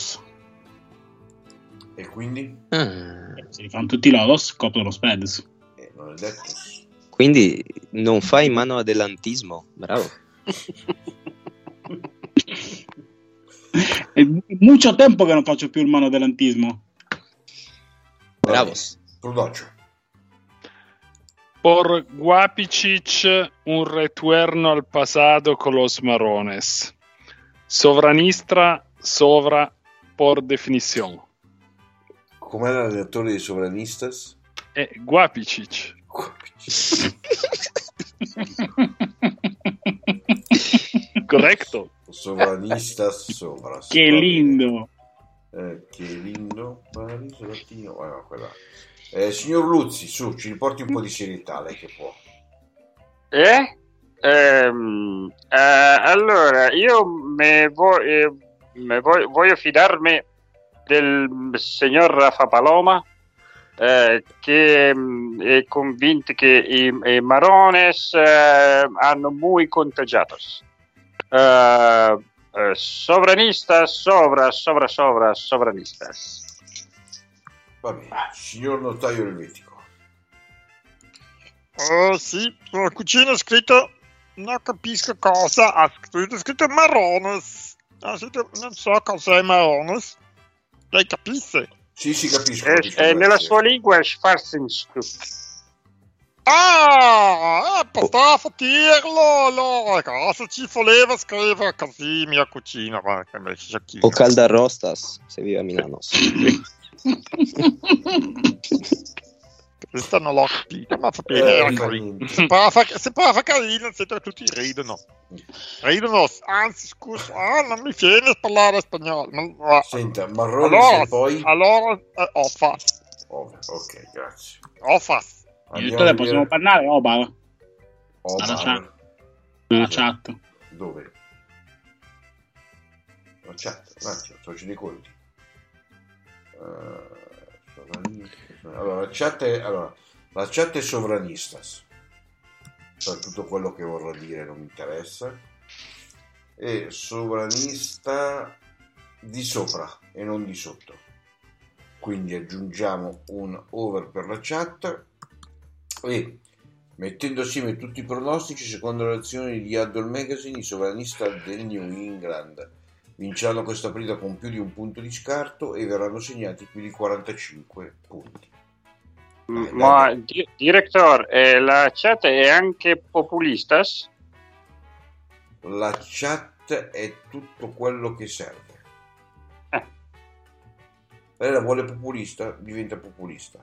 E quindi? Ah. Se li fanno tutti loro coprono lo spread. Eh, non è detto. Quindi non fai mano adelantismo, bravo. È molto tempo che non faccio più il mano adelantismo. Bravo. Prodoccio. Por Guapicic un retorno al pasado con los Marrones. Sovranistra, sovra, por definición. Com'è l'allenatore dei sovranistas? È Guapicic. Corretto. Sovranistas, sovra. Che lindo. Eh, che lindo. Paradiso latino. Oh, no, quella. Eh, signor Luzzi, su, ci riporti un po' di serietà, lei che può. Eh? Ehm, eh, allora, io me vo- eh, me voglio, voglio fidarmi del signor Rafa Paloma, eh, che mh, è convinto che i, i Marrones eh, hanno muy contagiatos. Eh, eh, sovranistas, sovra, sovra, sovra, sovranistas. Va bene, signor notaio elvetico. Oh sì, sulla cucina è scritto, non capisco cosa, ha scritto, è scritto Marrones. Ha scritto, non so cos'è Marrones. Lei capisce? Sì, sì, capisco. E, capisco e nella grazie. sua lingua è Schwarzenstuck. Ah, posso dirlo, allora, cosa ci voleva scrivere così mia cucina? O Caldarostas, se vive a Milano. Questa non l'ho capita, ma fa bene, era carino. Se fa carino, tutti ridono. Ridono, anzi, scusa, ah, non mi viene a parlare spagnolo. Ma, Senta, Marrone, allora, se poi... Allora, eh, offas. Oh, ok, grazie. Offas. Direttore, possiamo parlare? Obar? Obar. Nella chat. Nella chat. Dove? La chat, un attimo, sto facendo i conti. Uh, allora, la chat è, allora, la chat è sovranistas. Cioè, tutto quello che vorrà dire non mi interessa. E sovranista di sopra e non di sotto. Quindi aggiungiamo un over per la chat. E mettendo assieme tutti i pronostici, secondo le azioni di Huddle Magazine, i sovranista del New England vinceranno questa partita con più di un punto di scarto e verranno segnati più di quarantacinque punti. Eh, Ma di- director, eh, la chat è anche populistas? La chat è tutto quello che serve. Eh. Lei la vuole populista, diventa populista.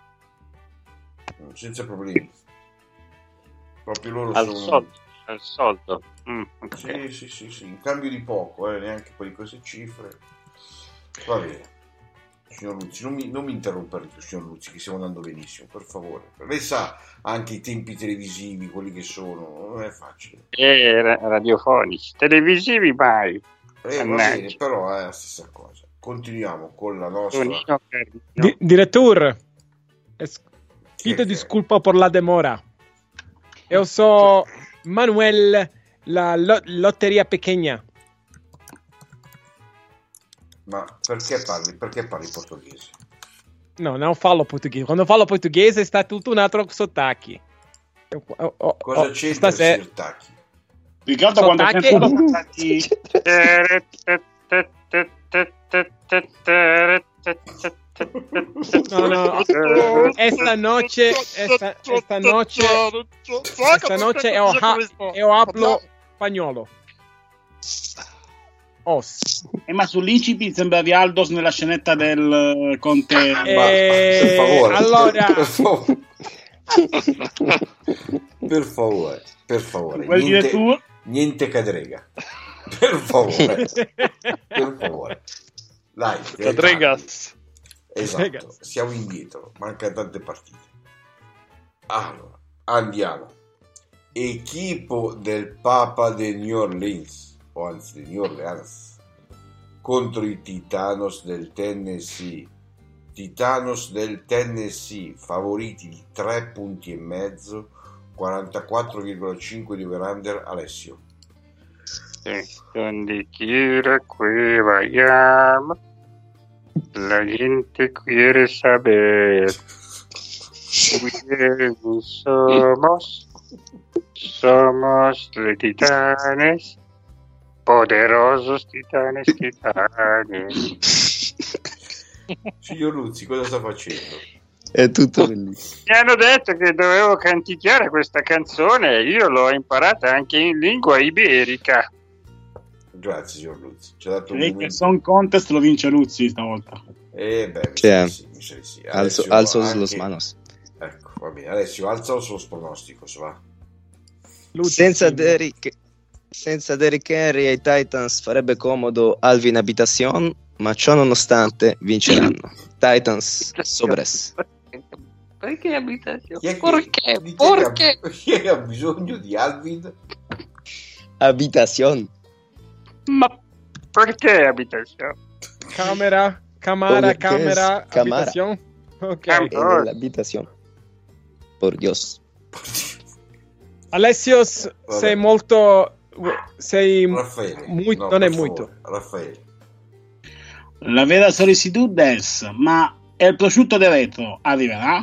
Senza problemi. Proprio loro Al sono... soldo. Al soldo. Mm, okay. Sì, sì, sì, sì, in cambio di poco, eh, neanche poi di queste cifre. Va bene. Signor Luzzi, non mi, non mi interrompere, signor Luzzi, che stiamo andando benissimo, per favore. Lei sa anche i tempi televisivi, quelli che sono, non è facile. E ra- radiofonici, televisivi mai. Eh, va bene, però è la stessa cosa. Continuiamo con la nostra... Tonino Carino. Di- Diretor, es- Chi è pido che- disculpa por la demora. Io so Manuel, la lo- lotteria pequeña. Ma perché parli, perché parli portoghese? No, non fallo portoghese. Quando fallo portoghese sta tutto un altro sottacchi. Oh, oh, oh, Cosa oh, c'entra stasera- il Sirtacchi? Ricordo quando Sottacchi- siamo stati... No, no. Esta noche, esta, esta noche, esta noche io, ha- io hablo spagnolo. Os. Eh, ma sull'incipit sembravi Aldos nella scenetta del eh, Conte. Ma, Eh, per favore, allora- per favore, per favore, per favore, Vuoi dire niente, tu? niente cadrega, per favore, per favore, dai, Cadregas. esatto, Ragazzi. siamo indietro, mancano tante partite. Allora, andiamo. Equipo del Papa de New Orleans, o anzi di New Orleans, contro i Titanos del Tennessee. Titanos del Tennessee, favoriti di tre punti e mezzo, quarantaquattro virgola cinque di over-under. Alessio. Donde quiera que vayamos, la gente quiere saber quiénes somos. Somos los titanes, poderosos titanes, titanes. Signor Luzzi, cosa sta facendo? È tutto bellissimo. Mi hanno detto che dovevo canticchiare questa canzone e io l'ho imparata anche in lingua iberica. Grazie, signor Luzzi. Ci ha dato un Direi che momento. Song Contest lo vince Luzzi stavolta. Eh, beh, mi Sì, sa eh. di sì, mi sa di sì. Alzo, Alessio, alzo anche- los manos. Ecco, va bene. Alessio, alza sullo pronostico, se va. Luzzi, Senza sì. Derrick, senza Derrick Henry ai Titans farebbe comodo Alvin Habitación, ma ciò nonostante vinceranno. Titans sobres. Perché abitazione? Chi è che- Perché? di chi è che ha- Perché? Chi è che ha bisogno di Alvin? Habitación. Ma perché abitazione? Camera, camera, Come camera, che- camara. habitación. Ok. Cam- En la habitación. Por Dios. Alessio, s- Vabbè. sei molto, sei Raffaele. Muito- no, non è per muito. favore, Raffaele. La vera sollecitude è, ma il prosciutto di retro arriverà?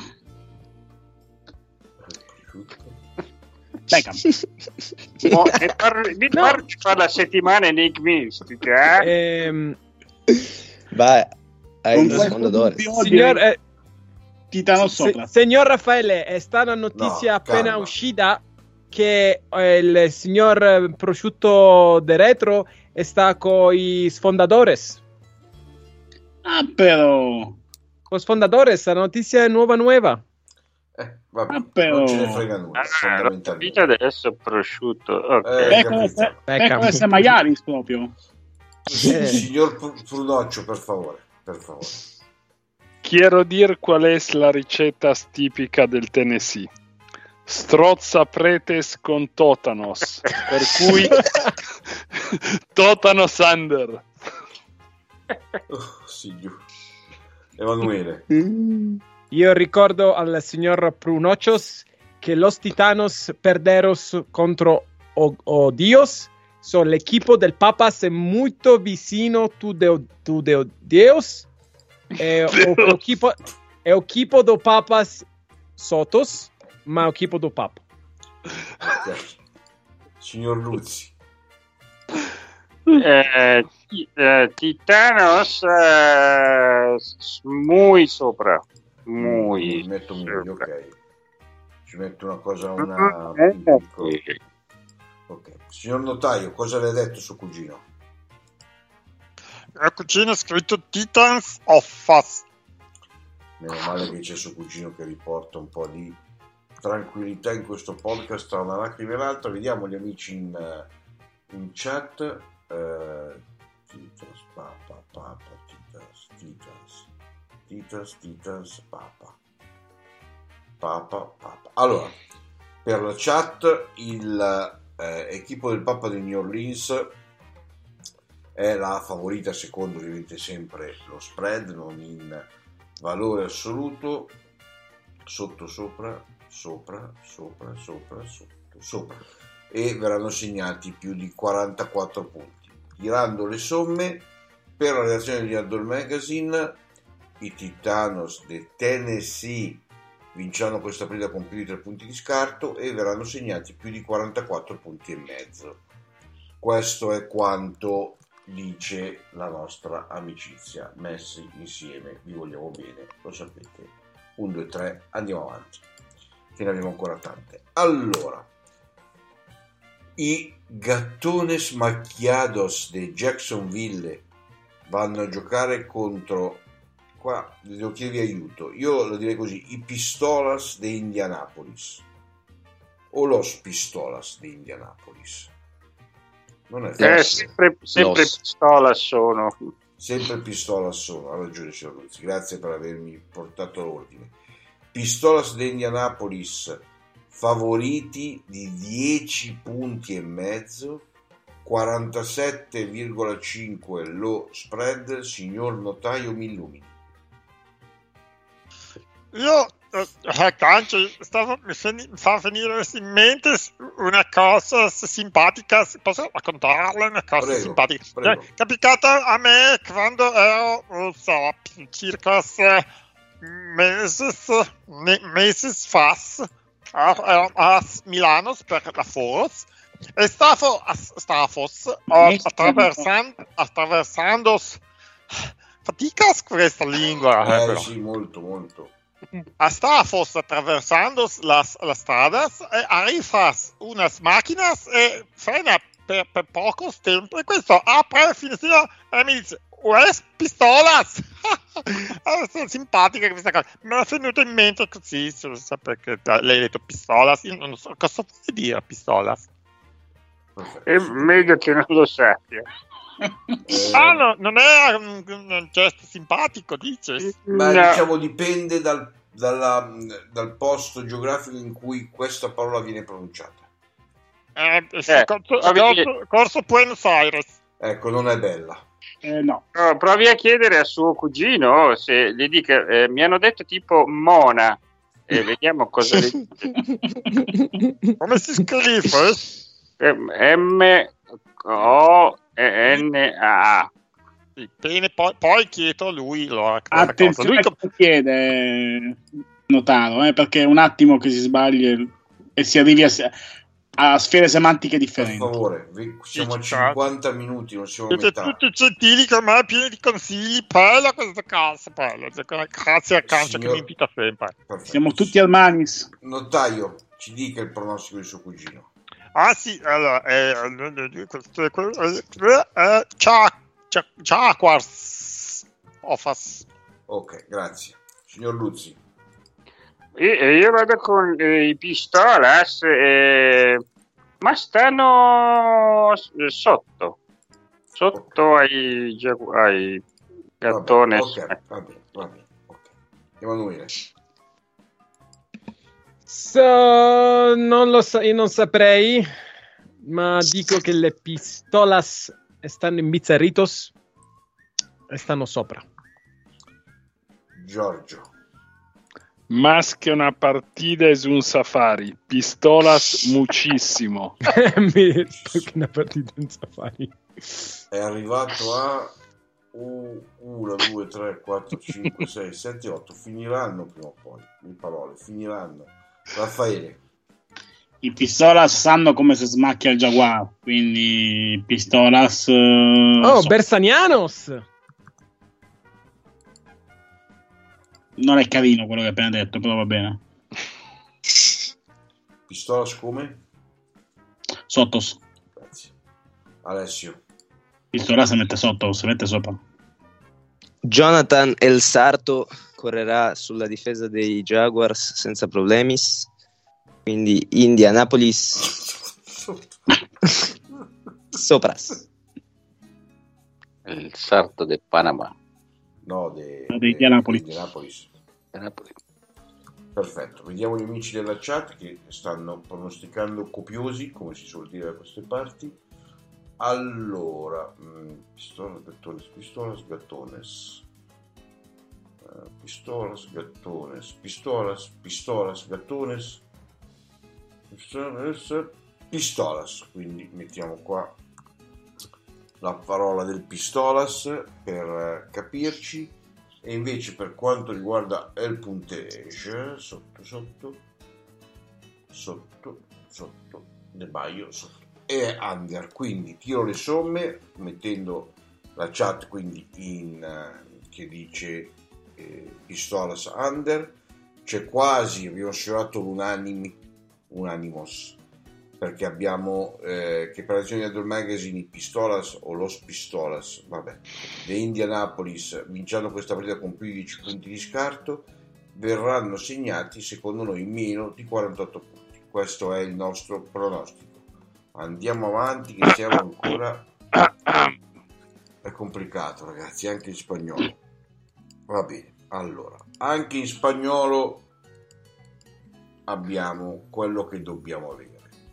Beckham. Oh, e parli- mi No. parli di fare la settimana enigmistica, eh? ehm, Vai, hai Con il questo sfondatore. dubbio signor, direi- eh, Titano sopra. Se, signor Raffaele, è stata una notizia No, appena calma. uscita che eh, il signor Prosciutto de Retro sta con i Sfondadores. Ah, però. Con Sfondadores, la notizia è nuova nuova. Eh, vabbè, Ah, però- non ce ne frega nulla, Ah, l'ho fondamentalmente. capito adesso, prosciutto. Ok. Eh, Ecco capito. se- Beckham. ecco se Maiaris proprio. Eh. Signor Pr- Prunoccio, per favore, per favore. Quiero dire qual es la ricetta tipica del Tennessee. Strozza pretes con totanos, per cui totanos under. Oh, signor. Emanuele. Io ricordo al signor Prunocios che los Titanos perderos contro o, o Dios. So, l'equipo del Papas è molto vicino tu de, tu de Dios. E o, o equipo, è equipo do Papas Sotos, ma equipo do Papa. Ok. Signor Luzzi. Eh, ti- eh, Titanos eh, s- muy sopra. Muy Mi metto meglio, sopra. ok. Ci metto una cosa, una... Eh, un picco. sì. Ok. Signor Notaio, cosa le ha detto suo cugino? La cucina è scritto Titans of Fast. Meno male che c'è suo cugino che riporta un po' di tranquillità in questo podcast tra una lacrima e l'altra. Vediamo gli amici in, eh, in chat. Eh, Titas, papa, papa, Titas, Titas, Titas, Titas, papa, papa, papa. Allora, per la chat, il eh, equipo del Papa di New Orleans è la favorita secondo ovviamente sempre lo spread, non in valore assoluto, sotto, sopra, sopra, sopra, sopra, sotto, sopra, e verranno segnati più di quarantaquattro punti. Tirando le somme, per la redazione di Outdoor Magazine, i Titanos del Tennessee vinceranno questa partita con più di tre punti di scarto e verranno segnati più di quarantaquattro punti e mezzo. Questo è quanto dice la nostra amicizia. Messi insieme, vi vogliamo bene, lo sapete. uno, due, tre, andiamo avanti, che ne abbiamo ancora tante. Allora, i Gattones Macchiados di Jacksonville vanno a giocare contro, qua devo chiedervi aiuto, io lo direi così, i Pistolas di Indianapolis o los Pistolas di Indianapolis. Non è Eh, facile. sempre sempre Los. pistola sono. Sempre Pistolas sono, ha ragione signor Luzzi, grazie per avermi portato all'ordine. Pistolas di Indianapolis favoriti di dieci punti e mezzo, quarantasette virgola cinque lo spread. Signor Notaio, mi illumini. Io, eh, Cancio, stavo, mi, fin- mi fa venire in mente una cosa simpatica, posso raccontarla? Una cosa Prego, simpatica. prego. È capitata a me quando ero, non so, circa meses, me- meses fa, ero a Milano per la Foros e stavo a Stafos eh, attraversando, attraversando faticas questa lingua. eh, Eh però. sì, molto, molto. A Stafos attraversando las, las stradas e arrivas unas máquinas e frena per, per poco tempo e questo apre il finestrino e mi dice "Ues pistolas". È simpatica questa cosa, mi è venuto in mente così, solo so perché lei ha detto pistolas, io non so cosa vuol dire pistolas. Perfetto. È meglio che non lo sappia. Eh, Ah no, non è un, un gesto simpatico, dice. ma No. diciamo dipende dal, dalla- dal posto geografico in cui questa parola viene pronunciata. Eh, sì, Eh, corso, vabbè. corso, corso Buenos Aires. Ecco, non è bella. Eh, no. No, provi a chiedere a suo cugino se gli dica, eh, mi hanno detto tipo Mona e vediamo cosa le dice. Come si scrive? Eh, M O N A. Sì, bene, poi, poi chiedo a lui allora, questa cosa. Attenzione Lui a com- cosa chiede Notaro, eh, perché è un attimo che si sbaglia e si arrivi a... ha sfere semantiche Per differenti. favore, vi- siamo a Sì, cinquanta minuti, non siamo a Siete metà. tutti gentili con me, pieni di consigli. Bella questa cazzo, bella. Grazie a Cancia che Signor- mi invita sempre. Perfetto. Siamo tutti al Manis. Notaio, ci dica il pronostico di suo cugino. Ah sì, allora, eh, questo è quello, eh, eh, Cia- Cia- Jaguars Office. Ok, grazie. Signor Luzzi, E io vado con eh, i Pistolas, eh, ma stanno s- sotto, sotto ai, Jagu- ai Gattones. ok, va bene, va bene. Ok. Emanuele, So, non lo so, io non saprei, ma dico che le pistolas stanno imbizzarritos e stanno sopra. Giorgio, Más che una partita es un safari. Pistolas muchísimo. Mi sto che una partita in safari. è arrivato a uno, due, tre, quattro, cinque, sei, sette, otto. Finiranno prima o poi, in parole, finiranno. Raffaele, I Pistolas sanno come si smacchia il Jaguar, quindi Pistolas... eh, Oh, so- Bersanianos! non è carino quello che hai appena detto, però va bene. Pistola come? Sottos. Grazie. Alessio, Pistola si mette sotto, si mette sopra. Jonathan El Sarto correrà sulla difesa dei Jaguars senza problemi. Quindi Indianapolis sopras. Il sarto de Panama. no, de, No, di de- Indianapolis. di Indianapolis. Napoli. Perfetto, vediamo gli amici della chat che stanno pronosticando copiosi, come si suol dire da queste parti. Allora, mh, pistola, gattones, pistola, gattones. Uh, pistolas, gattones, pistolas, pistolas, gattones, pistolas, pistolas. Quindi mettiamo qua la parola del pistolas per eh, capirci. E invece per quanto riguarda il punteggio, sotto, sotto, sotto, sotto, De Baio, sotto, e under, quindi tiro le somme mettendo la chat quindi in uh, che dice eh, Pistolas under, c'è quasi, abbiamo sfiorato l'unanimi, unanimos, perché abbiamo eh, che per l'azione del magazine i Pistolas o Los Pistolas, vabbè, le Indianapolis vincendo questa partita con più di dieci punti di scarto verranno segnati secondo noi meno di quarantotto punti. Questo è il nostro pronostico. Andiamo avanti che siamo ancora, è complicato ragazzi, anche in spagnolo. Va bene, allora anche in spagnolo abbiamo quello che dobbiamo avere,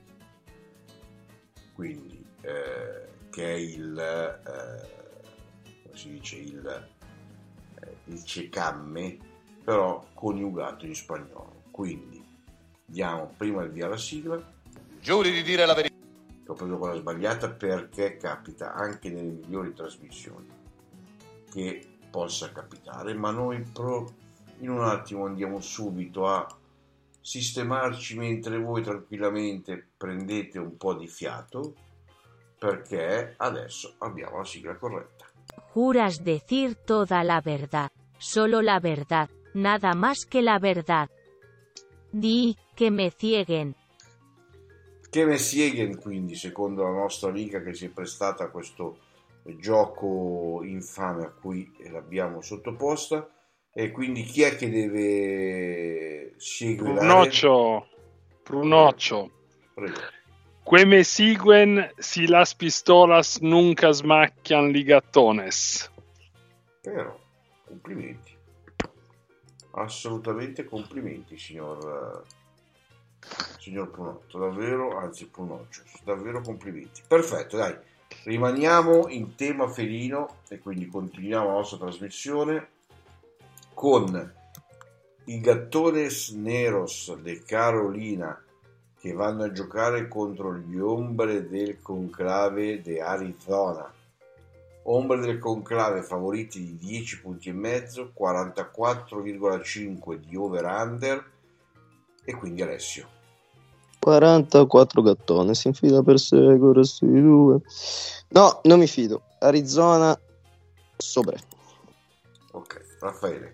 quindi eh, che è il eh, come si dice il eh, il cecamme, però coniugato in spagnolo. Quindi diamo prima il via alla sigla. Giuri di dire la verità. Ho preso quella sbagliata perché capita anche nelle migliori trasmissioni che possa capitare, ma noi pro, in un attimo andiamo subito a sistemarci mentre voi tranquillamente prendete un po' di fiato, perché adesso abbiamo la sigla corretta. Juras decir toda la verdad, solo la verdad, nada más que la verdad. Di, que me cieguen. Che me sieguen, quindi, secondo la nostra amica che si è prestata a questo gioco infame a cui l'abbiamo sottoposta. E quindi chi è che deve seguire? Prunoccio, Prunoccio. Prego. Que me siguen si las pistolas nunca smacchian li gattones. Però, complimenti. Assolutamente complimenti, signor signor Prunotto, davvero, anzi Prunoccio, davvero complimenti. Perfetto, dai, rimaniamo in tema felino e quindi continuiamo la nostra trasmissione con i Gattones Neros de Carolina che vanno a giocare contro gli Ombre del Conclave de Arizona. Ombre del Conclave favoriti di dieci punti e mezzo, quarantaquattro virgola cinque di over under. E quindi Alessio. quarantaquattro gattone, si infila per sé con il resto di due. No, non mi fido. Arizona sobre. Ok, Raffaele.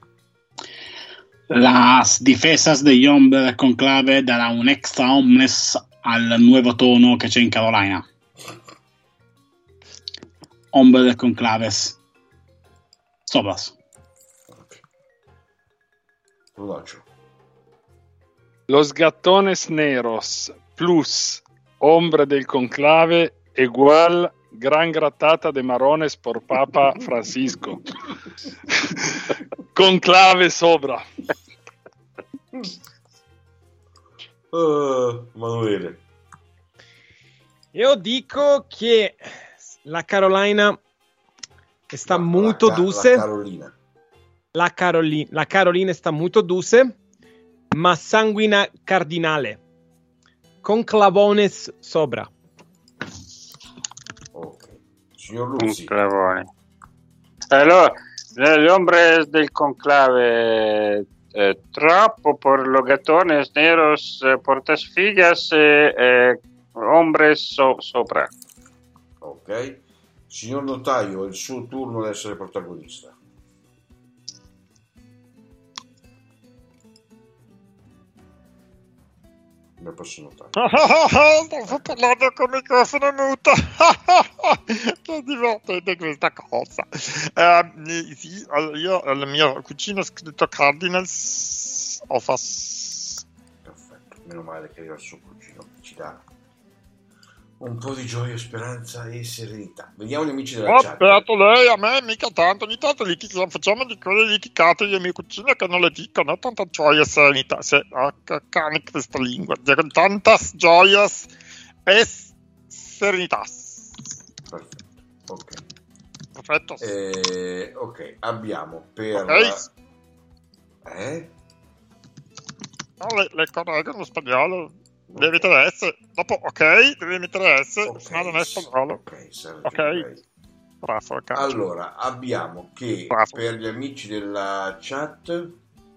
Las defensas degli Hombres Conclave darà un extra homeless al nuovo tono che c'è in Carolina. Hombres Conclaves Sobras. Ok. Prudaccio. Los Gatones Neros plus Hombre del Conclave igual gran grattata de Marones por Papa Francisco. Conclave sobra. Uh, Manuele. Io dico che la Carolina sta No, molto la, ca- duce. La Carolina. La, Caroli- la Carolina sta molto duce, ma sanguina cardinale. Con clavones sobra. Ok. Signor Un Luzzi. clavone. Allora, le hombres del conclave eh, troppo por los gatones neros eh, portas figas e eh, hombres so- sopra. Ok. Signor Notaio, è il suo turno di essere protagonista. Ne posso notare. Stavo parlando con il microfono muto. Che divertente questa cosa. Eh, sì, allora, io al mio cucino ho scritto Cardinals Office. Perfetto, meno male che arriva il suo cugino, che ci dà un po' di gioia, speranza e serenità. Vediamo gli amici della Oh, chat. beato lei, a me mica tanto, ogni tanto litig- facciamo di quelle litigate io e mio cugino che non le dicono, tanta gioia e serenità, se, ah, che cane questa lingua, dicono tantas gioias e s- serenità. Perfetto, ok. Perfetto. Eh, ok, abbiamo per... Ok. Eh? No, le, le correggono lo spagnolo. Devi mettere S. Dopo, ok, devi mettere S, Ok, se no non è spagnolo. Ok, serve Ok. lei. Bravo, caccio. Allora, abbiamo che Bravo. per gli amici della chat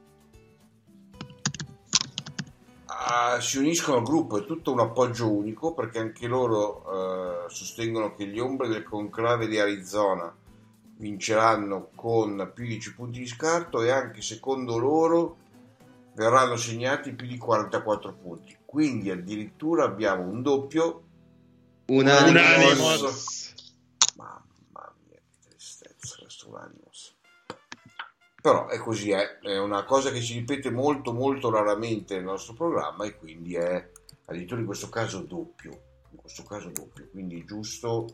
ah, si uniscono al gruppo, è tutto un appoggio unico perché anche loro eh, sostengono che gli Ombre del Conclave di Arizona vinceranno con più di dieci punti di scarto e anche secondo loro verranno segnati più di quarantaquattro punti, quindi addirittura abbiamo un doppio Unanimous. Mamma mia, che tristezza questo Unanimous. Però è così, è, è una cosa che si ripete molto molto raramente nel nostro programma e quindi è addirittura in questo caso doppio, in questo caso doppio, quindi è giusto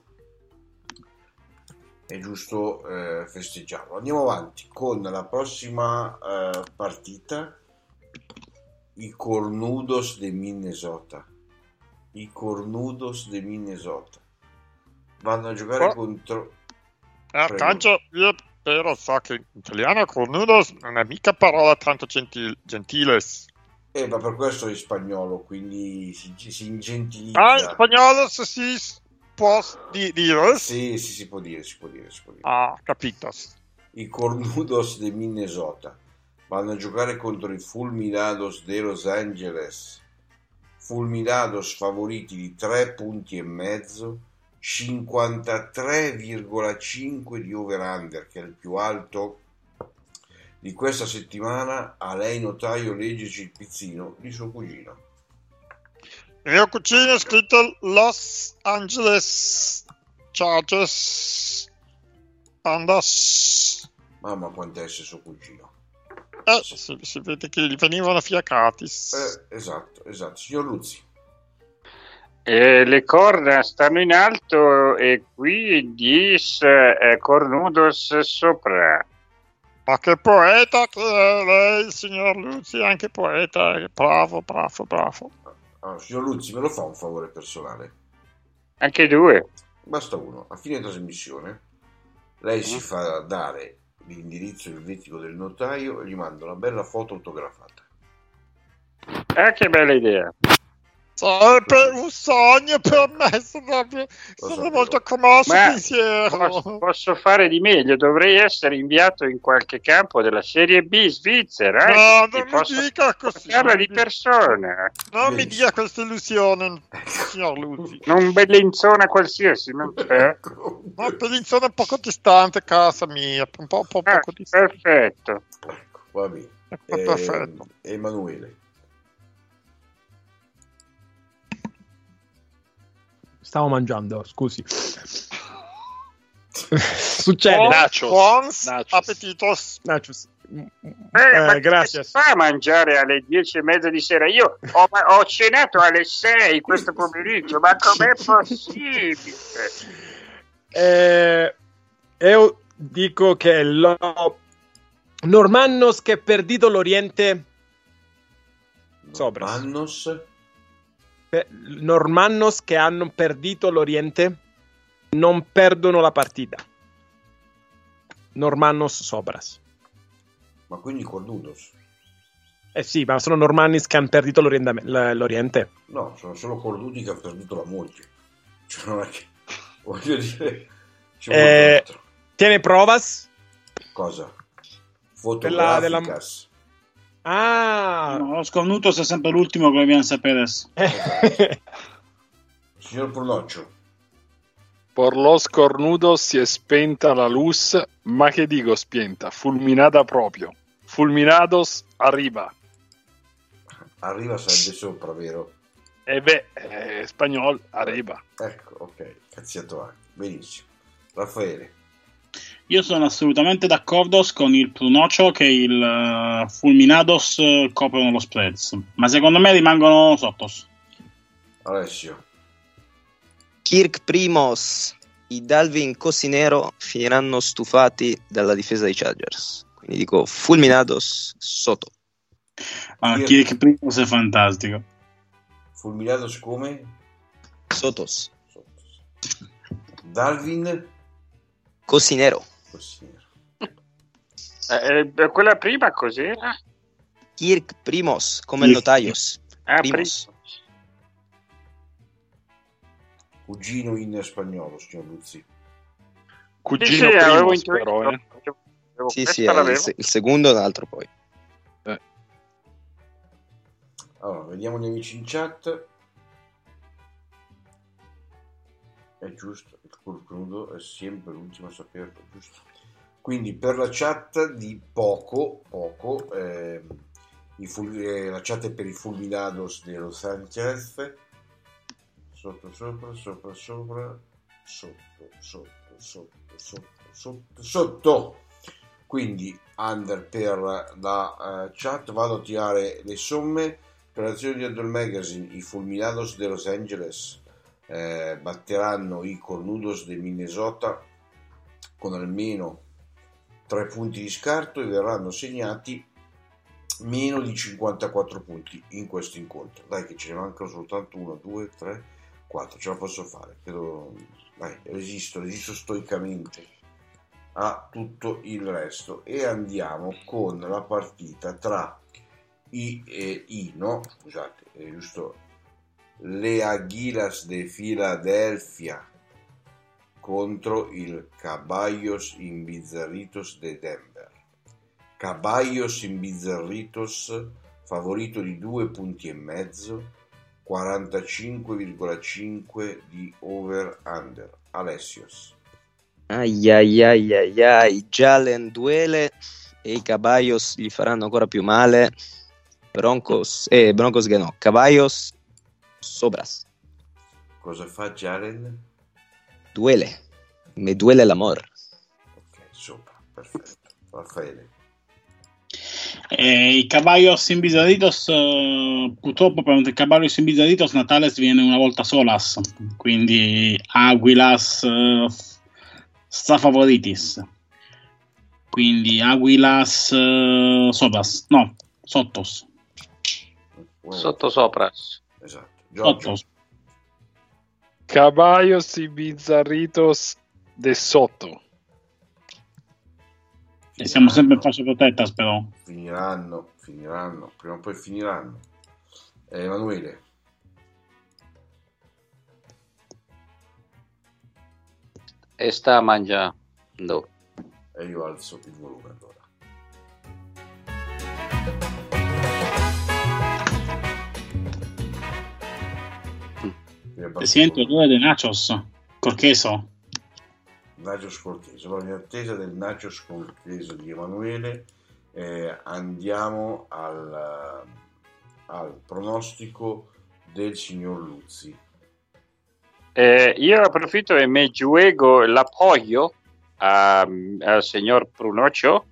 è giusto eh, festeggiarlo. Andiamo avanti con la prossima eh, partita, i Cornudos de Minnesota. I Cornudos de Minnesota vanno a giocare Oh. contro... Eh, Prego. Cancio, io però so che in italiano cornudos non è mica parola tanto gentil- gentiles. Eh, ma per questo è in spagnolo, quindi si, si ingentilizza. Ah, in spagnolo se si può di- dire? Sì, sì, si può dire, si può dire, si può dire. Ah, capito. I Cornudos de Minnesota vanno a giocare contro i Fulminados de Los Angeles. Fulminados favoriti di tre punti e mezzo, cinquantatré virgola cinque di over-under, che è il più alto di questa settimana. A lei, notaio, leggici il pizzino di suo cugino. Il mio cugino è scritto Los Angeles Chargers Pandas. Mamma quanto è suo cugino. Eh, si, si vede che gli venivano fiacati. Eh, esatto, esatto. Signor Luzzi. E le corna stanno in alto e qui dice eh, cornudos sopra. Ma che poeta che è lei, signor Luzzi, anche poeta. Bravo, bravo, bravo. Ah, signor Luzzi, me lo fa un favore personale? Anche due. Basta uno. A fine trasmissione lei si fa dare l'indirizzo elvetico del notaio e gli manda una bella foto autografata. Ah, che bella idea. Sarebbe un sogno per me, sono, sono molto commosso Ma pensiero. Posso, posso fare di meglio, dovrei essere inviato in qualche campo della Serie B svizzera. No, eh, non mi posso dica così. parla di persona. Non mi dia questa illusione, signor Luzzi. Non bellinzona qualsiasi, non c'è. No, Bellinzona è un poco distante, casa mia, un po', un po', un Ah, poco distante. perfetto. Ecco, va bene. Ecco, Eh, perfetto. Emanuele. Stavo mangiando, scusi. Succede. Buon- Nachos. buons Nachos. appetitos. Nachos. Eh, Eh, ma grazie. come si fa a mangiare alle dieci e mezza di sera? Io ho, ho cenato alle sei questo pomeriggio, ma com'è possibile? Eh, io dico che lo Normannos che perdito l'Oriente Sobras. Mannos. Eh, Normannos che hanno perdito l'Oriente non perdono la partita. Normannos Sobras. Ma quindi Cornudos? Eh sì, ma sono Normannis che hanno perdito l'Oriente. l'Oriente. No, sono solo Cornuti che hanno perduto la moglie. Cioè, non è che... Voglio dire... Ci vuole Eh, altro. tiene provas? Cosa? Della- della- Fotograficas. Ah, No, lo scornuto è sempre l'ultimo che viene a sapere adesso. Signor Pronoccio. Por los cornudos si è spenta la luz, ma che dico spenta? Fulminata proprio. Fulminados arriba. Arriva sarebbe sopra, vero? E beh, eh, spagnol arriba. Ecco, ok. Cazziato anche. Benissimo. Raffaele. Io sono assolutamente d'accordo con il Prunocio che il uh, Fulminados uh, coprono lo spreads, ma secondo me rimangono sottos. Alessio. Kirk Primos, i Dalvin Cosinero finiranno stufati dalla difesa dei Chargers. Quindi dico Fulminados sotto. Ah, Io- Kirk Primos è fantastico. Fulminados come? Sotos. Dalvin Cosinero. Cosinero. Eh, eh, quella prima cos'era? Kirk Primos, come il Kirk. notaios. Ah, Primos. prima. Cugino in spagnolo, signor Luzzi. Sì, Cugino sì, avevo primos, intuito. però, eh. Avevo- Sì, questa sì, è il, l'avevo. se- il secondo e l'altro poi. Allora, vediamo gli amici in chat. È giusto, il cornudo è sempre l'ultimo a saperlo, giusto? Quindi per la chat di poco, poco, ehm, i ful- eh, la chat è per i Fulminados di Los Angeles. Sotto, sopra, sopra, sopra, sotto, sotto, sotto, sotto, sotto, sotto. Quindi under per la uh, chat. Vado a tirare le somme. Per l'azione di Adol Magazine, i Fulminados de Los Angeles eh, batteranno i Cornudos del Minnesota con almeno tre punti di scarto e verranno segnati meno di cinquantaquattro punti in questo incontro. Dai che ce ne mancano soltanto uno, due, tre, quattro, ce la posso fare. Credo... Dai, resisto, resisto stoicamente a tutto il resto e andiamo con la partita tra i, eh, i no, scusate, è giusto, le Águilas de Filadelfia contro il Caballos Imbizarritos de Denver. Caballos Imbizarritos favorito di due punti e mezzo, quarantacinque virgola cinque di over under. Alessios. Ai ai ai ai ai, Jalen duele e i Caballos gli faranno ancora più male. Broncos, eh, Broncos che no, Caballos Sobras. Cosa fa Jalen? Duele, me duele l'amor. Ok, sopra, perfetto. Raffaele. Eh, I Caballos Imbizarritos, eh, purtroppo per i Caballos Imbizarritos Natales viene una volta solas, quindi Águilas eh, sta favoritis. Quindi Águilas eh, Sobras, no, Sottos. Sotto sopra. Esatto. Giorgio. Sottos. Caballos y Bizarritos de Sotto. E siamo sempre in fascia protetta, però. Finiranno, finiranno, prima o poi finiranno. Eh, Emanuele. E sta mangiando. E io alzo il volume allora. Presidente, odore dei nachos col queso. Nachos col queso. Allora, in attesa del nachos col queso di Emanuele, eh, andiamo al, al pronostico del signor Luzzi. Eh, io approfitto e me juego l'appoggio um, al signor Prunoccio.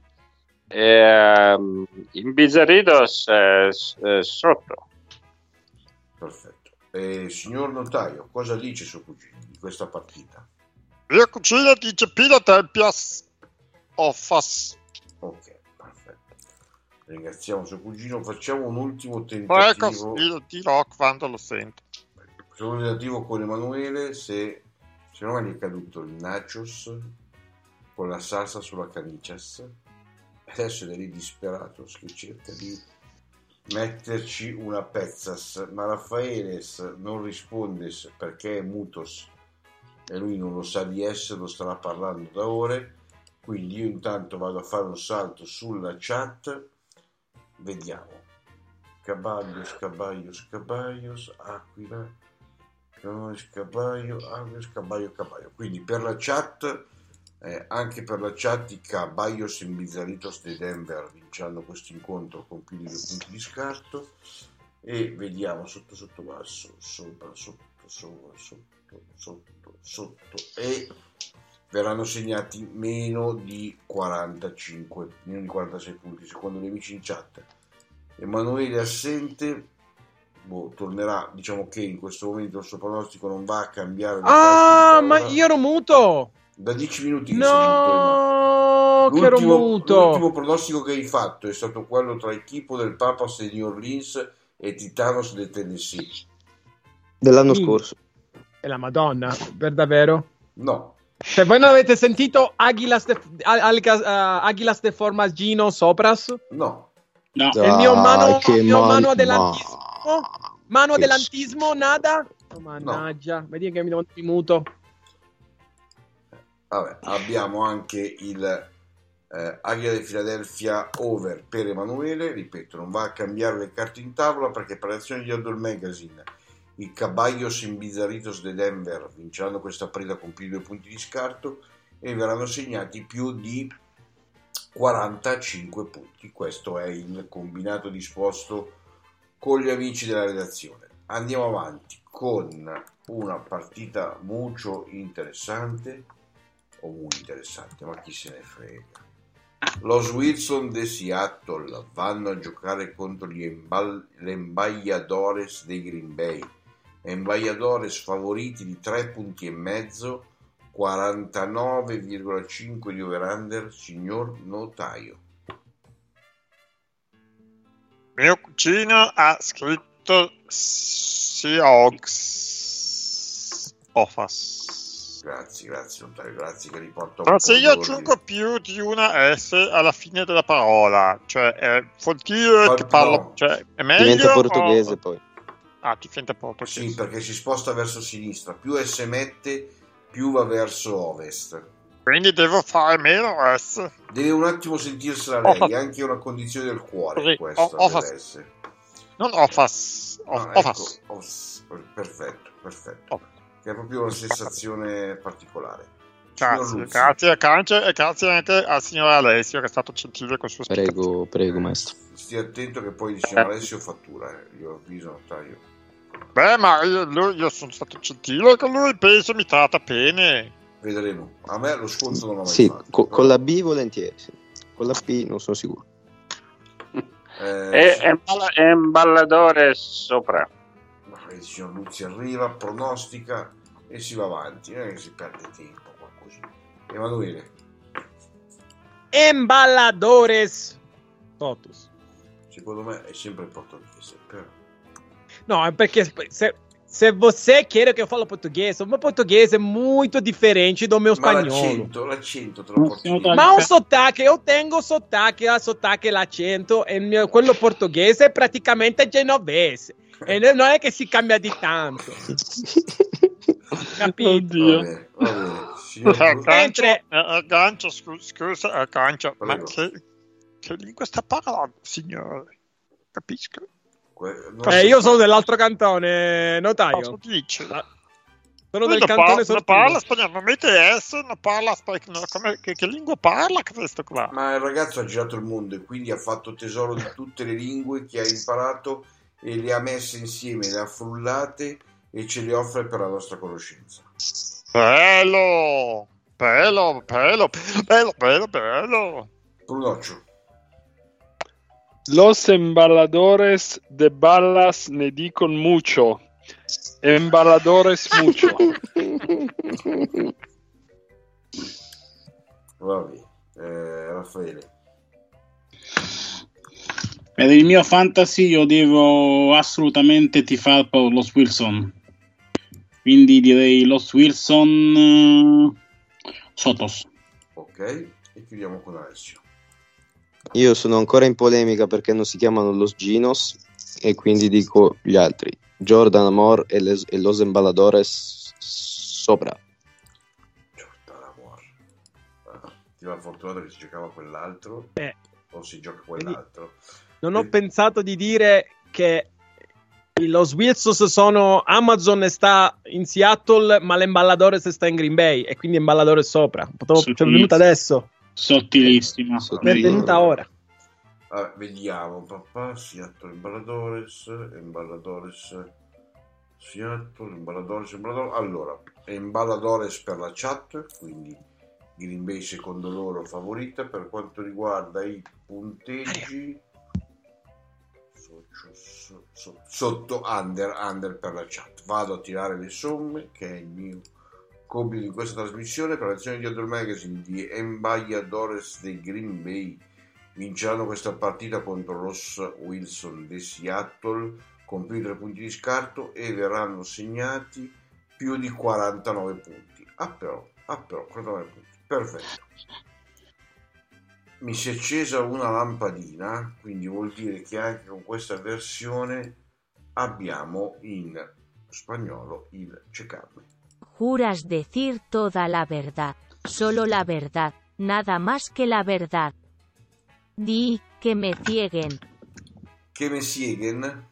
Eh, Imbizarridos eh, eh, sotto. Perfetto. Eh, signor notaio, cosa dice suo cugino di questa partita? Mio cugino dice Pino Tempias Offas. Ok, perfetto. Ringraziamo suo cugino. Facciamo un ultimo Poi tentativo. ecco, io dirò quando lo sento. Facciamo un tentativo con Emanuele. Se, se non gli è caduto il nachos con la salsa sulla canicias, adesso è lì disperato che cerca di metterci una pezzas, ma Raffaeles non risponde perché è mutos e lui non lo sa di essere, lo starà parlando da ore, quindi io intanto vado a fare un salto sulla chat, vediamo. Caballos, Caballos, Caballos, Aquila, Caballos, Caballo, Aquila, Caballo, Caballo. Quindi per la chat, eh, anche per la chat, i Caballos Imbizarritos di Denver vinceranno questo incontro con più di due punti di scarto. E vediamo sotto, sotto, basso, sopra, sotto, sopra, sotto, sotto, sotto. E verranno segnati meno di quarantacinque, meno di quarantasei punti, secondo gli amici in chat. Emanuele assente, boh, tornerà, diciamo che in questo momento il suo pronostico non va a cambiare. Ah, ma io ero muto! Da dieci minuti no, che ero muto. L'ultimo pronostico che hai fatto è stato quello tra equipo del Papas e New Orleans e Titanos del Tennessee dell'anno Quindi, scorso. è la Madonna, per davvero? No. Se voi non avete sentito Aguilas de, Algas, uh, Aguilas de Formas Gino Sopras? No. No. Il mio mano, che il mio mal- mano adelantismo? Mano Che adelantismo, nada? Oh, mannaggia, no. Vedi che mi devo muto. Vabbè, abbiamo anche il eh, Aglia di Philadelphia over per Emanuele, ripeto, non va a cambiare le carte in tavola perché per l'azione di Outdoor Magazine i Caballos Imbizarritos de Denver vinceranno questa partita con più di due punti di scarto e verranno segnati più di quarantacinque punti. Questo è il combinato disposto con gli amici della redazione. Andiamo avanti con una partita molto interessante o molto interessante, ma chi se ne frega. Los Wilson de Seattle vanno a giocare contro gli Embal- Embajadores dei Green Bay. Embajadores favoriti di tre punti e mezzo, quarantanove virgola cinque di over-under, signor notaio. Mio cugino ha scritto Seahawks Offas. Grazie, grazie notaio, grazie che riporto. Ma se io aggiungo più di una S alla fine della parola, cioè è, vuol dire Ma che parlo, no. cioè è meglio Diventa portoghese o... poi. Ah, ti diventa portoghese. Sì, perché si sposta verso sinistra, più S mette, più va verso ovest. Quindi devo fare meno S. Deve un attimo sentirsela lei, Offas. è anche una condizione del cuore Così, questa, o- Offas. deve essere. Non Offas, o- Ah, ecco, Offas. os- perfetto, perfetto. Offas. Che è proprio una sensazione particolare. Signor Grazie, Luzzi, grazie, grazie, e grazie anche al signor Alessio che è stato gentile con il suo Prego, prego, maestro. stia attento che poi il signor Alessio fattura, eh. Io avviso notaio. Beh, ma io, lui- io sono stato gentile con lui, penso mi tratta bene. Vedremo. A me lo sconto non l'ho mai Sì, fatto. co- però- con la B volentieri, sì. Con la P non sono sicuro. eh, E sì. emballa- emballadore sopra. Ma il signor Luzzi arriva, pronostica e si va avanti, non è che si perde tempo qua così. Emanuele, Emballadores Totus. secondo me è sempre portoghese, però No, è perché se, se você quer che io falo portoghese, o meu portoghese é muito diferente do meu ma spagnolo. l'accento, l'accento te lo No, porti siamo via. Ma un sotaque, eu tenho sotaque, a sotaque l'accento, e il mio, quello portoghese è praticamente genovese. E non è che si cambia di tanto. Capito? Oddio. Va bene, va bene. Signor Cruz, Aggancio, Mentre- eh, aggancio, scu- scusa, aggancio, ma Prego. che, che lingua sta parlando, signore? Capisco. que- non Eh, si io fa. sono dell'altro cantone, Cosa notaio. dice? Sono Lui del non cantone parla, non sortino. parla spagnolo, non mette S, non parla spagnolo, come, che, che lingua parla questo qua? Ma il ragazzo ha girato il mondo e quindi ha fatto tesoro di tutte le lingue che ha imparato e le ha messe insieme, le ha frullate e ce le offre per la nostra conoscenza. Bello, bello, bello, bello, bello, bello. Prunoccio. Los embaladores de balas ne dicon mucho. Embaladores mucho. Vabbè, eh, Raffaele. Per il mio fantasy io devo assolutamente tifare per Los Wilson. Quindi direi Los Wilson eh, Sotos. Ok, e chiudiamo con Alessio. Io sono ancora in polemica perché non si chiamano Los Ginos e quindi dico gli altri. Jordan Amor e, les, e Los Embaladores sopra. Jordan Amor. Ah, ti va fortunato che si giocava quell'altro Eh. o si gioca quell'altro. Non ho Eh. pensato di dire che i Los Wilson sono Amazon sta in Seattle, ma l'Emballadores sta in Green Bay e quindi Emballadores sopra. Potevo, Sì. cioè, è venuta adesso. Sottilissima. Mi è venuta ora. Ah, vediamo, papà, Seattle, Emballadores, Emballadores, Seattle, Emballadores, Emballadores. Allora, Emballadores per la chat, quindi Green Bay secondo loro favorita. Per quanto riguarda i punteggi, so- so- so- sotto under, under per la chat. Vado a tirare le somme, che è il mio compito di questa trasmissione. Per l'azione di Outdoor Magazine di Emballadores dei Green Bay vinceranno questa partita contro Ross Wilson di Seattle con più di tre punti di scarto e verranno segnati più di quarantanove punti. Ah però, ah però, quarantanove punti, perfetto. Mi si è accesa una lampadina, quindi vuol dire che anche con questa versione abbiamo in spagnolo il check-up. Juras decir toda la verdad, solo la verdad, nada más que la verdad. Di, que me cieguen. Che me sieguen?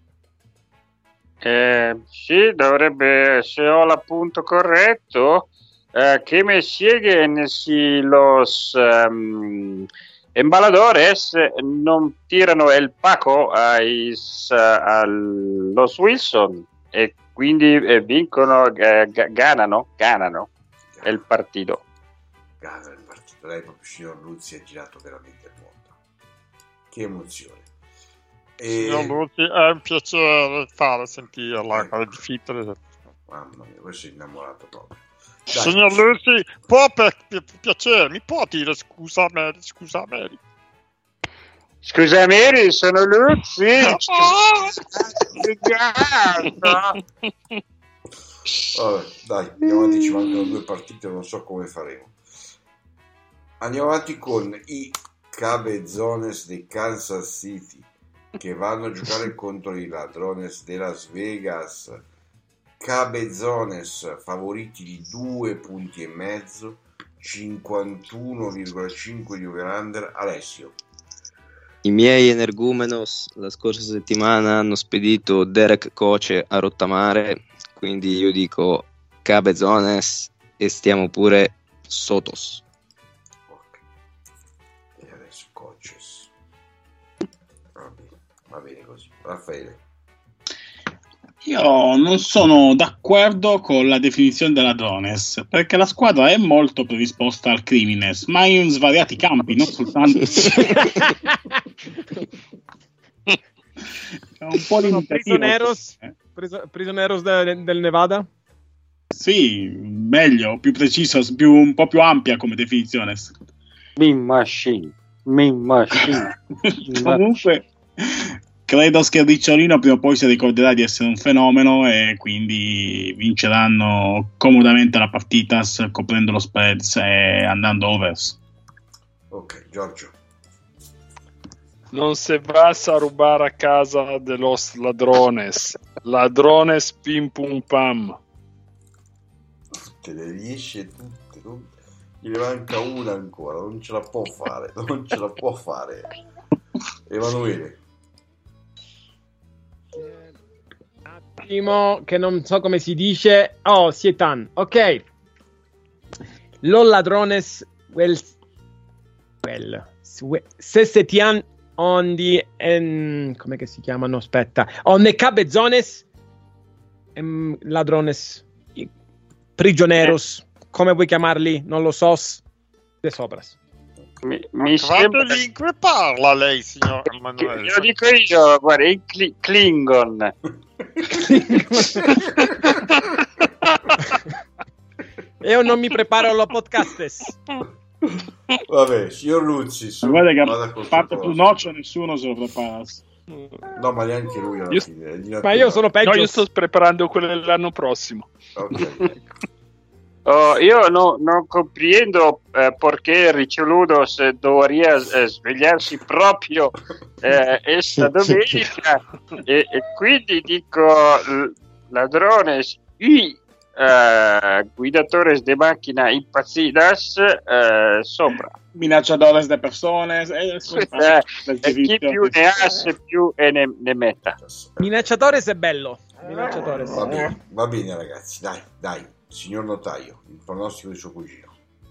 Eh, sì, dovrebbe, se ho l'appunto corretto, eh, que me siguen si los um, embaladores non tirano il pacco ai, a los Wilson e quindi eh, vincono, eh, ganano, ganano il partito. Gana il partito. Lei proprio, signor Luzzi, ha girato veramente il mondo. Che emozione. E... Signor Luzzi, è un piacere fare sentirla, Ecco. è difficile. Mamma mia, questo è innamorato proprio. Dai. Signor Luzzi, può per, per piacere, mi può dire scusa Mary, scusa Mary. Scusa Mary, sono Luzzi. Vabbè, dai, andiamo avanti, ci mancano due partite, non so come faremo. Andiamo avanti con i Cabezones di Kansas City che vanno a giocare contro i Ladrones de Las Vegas. Cabezones favoriti di due punti e mezzo, cinquantuno virgola cinque di over-under. Alessio. I miei energumenos la scorsa settimana hanno spedito Derek Coce a rottamare, quindi io dico Cabezones e stiamo pure Sotos. Ok. E adesso Coaches. Va bene, va bene così. Raffaele. Io non sono d'accordo con la definizione della Drones, perché la squadra è molto predisposta al crimines, ma in svariati campi, non soltanto. È un po' Sono limitativo. prisioneros, priso- prisioneros de- del Nevada. Sì, meglio, più preciso, più, un po' più ampia come definizione. Mean machine, mean machine. Comunque, credo che Ricciolino prima o poi si ricorderà di essere un fenomeno e quindi vinceranno comodamente la partita coprendo lo spreads e andando overs. Ok, Giorgio. Non se vas a rubare a casa de los ladrones. Ladrones pim pum pam. Te le riesce tutte. non, gliene manca una ancora, non ce la può fare, non ce la può fare. Emanuele. Attimo, che non so come si dice. Oh, Sietan, ok. Los ladrones, well, well, se se tian on the, en, come che si chiamano? Aspetta, on the cabezones, em, ladrones, prisioneros, come vuoi chiamarli? Non lo so, de sobras. Mi, mi sembra... lingue parla lei, signor Emanuele? Io dico io, guarda, il cli- Klingon. Io non mi preparo allo podcast. Vabbè, signor Luzzi, su, guarda che vada a parte più noccio nessuno se lo prepara. No, ma neanche lui alla Io- fine. Gli Ma io sono peggio. No, io sto preparando quello dell'anno prossimo. Ok, ecco. Oh, io no, non comprendo eh, perché Riccioludos dovrebbe eh, svegliarsi proprio eh, esta domenica e, e quindi dico l- ladrones y eh, guidatores de macchina impazzidas eh, sopra. Minacciadores de personas. Eh, Eh, e chi più ne ha se più e ne, ne metta. Minacciatores è bello. Minacciatores. Va bene, va bene ragazzi, dai, dai, signor notaio, il pronostico di suo cugino.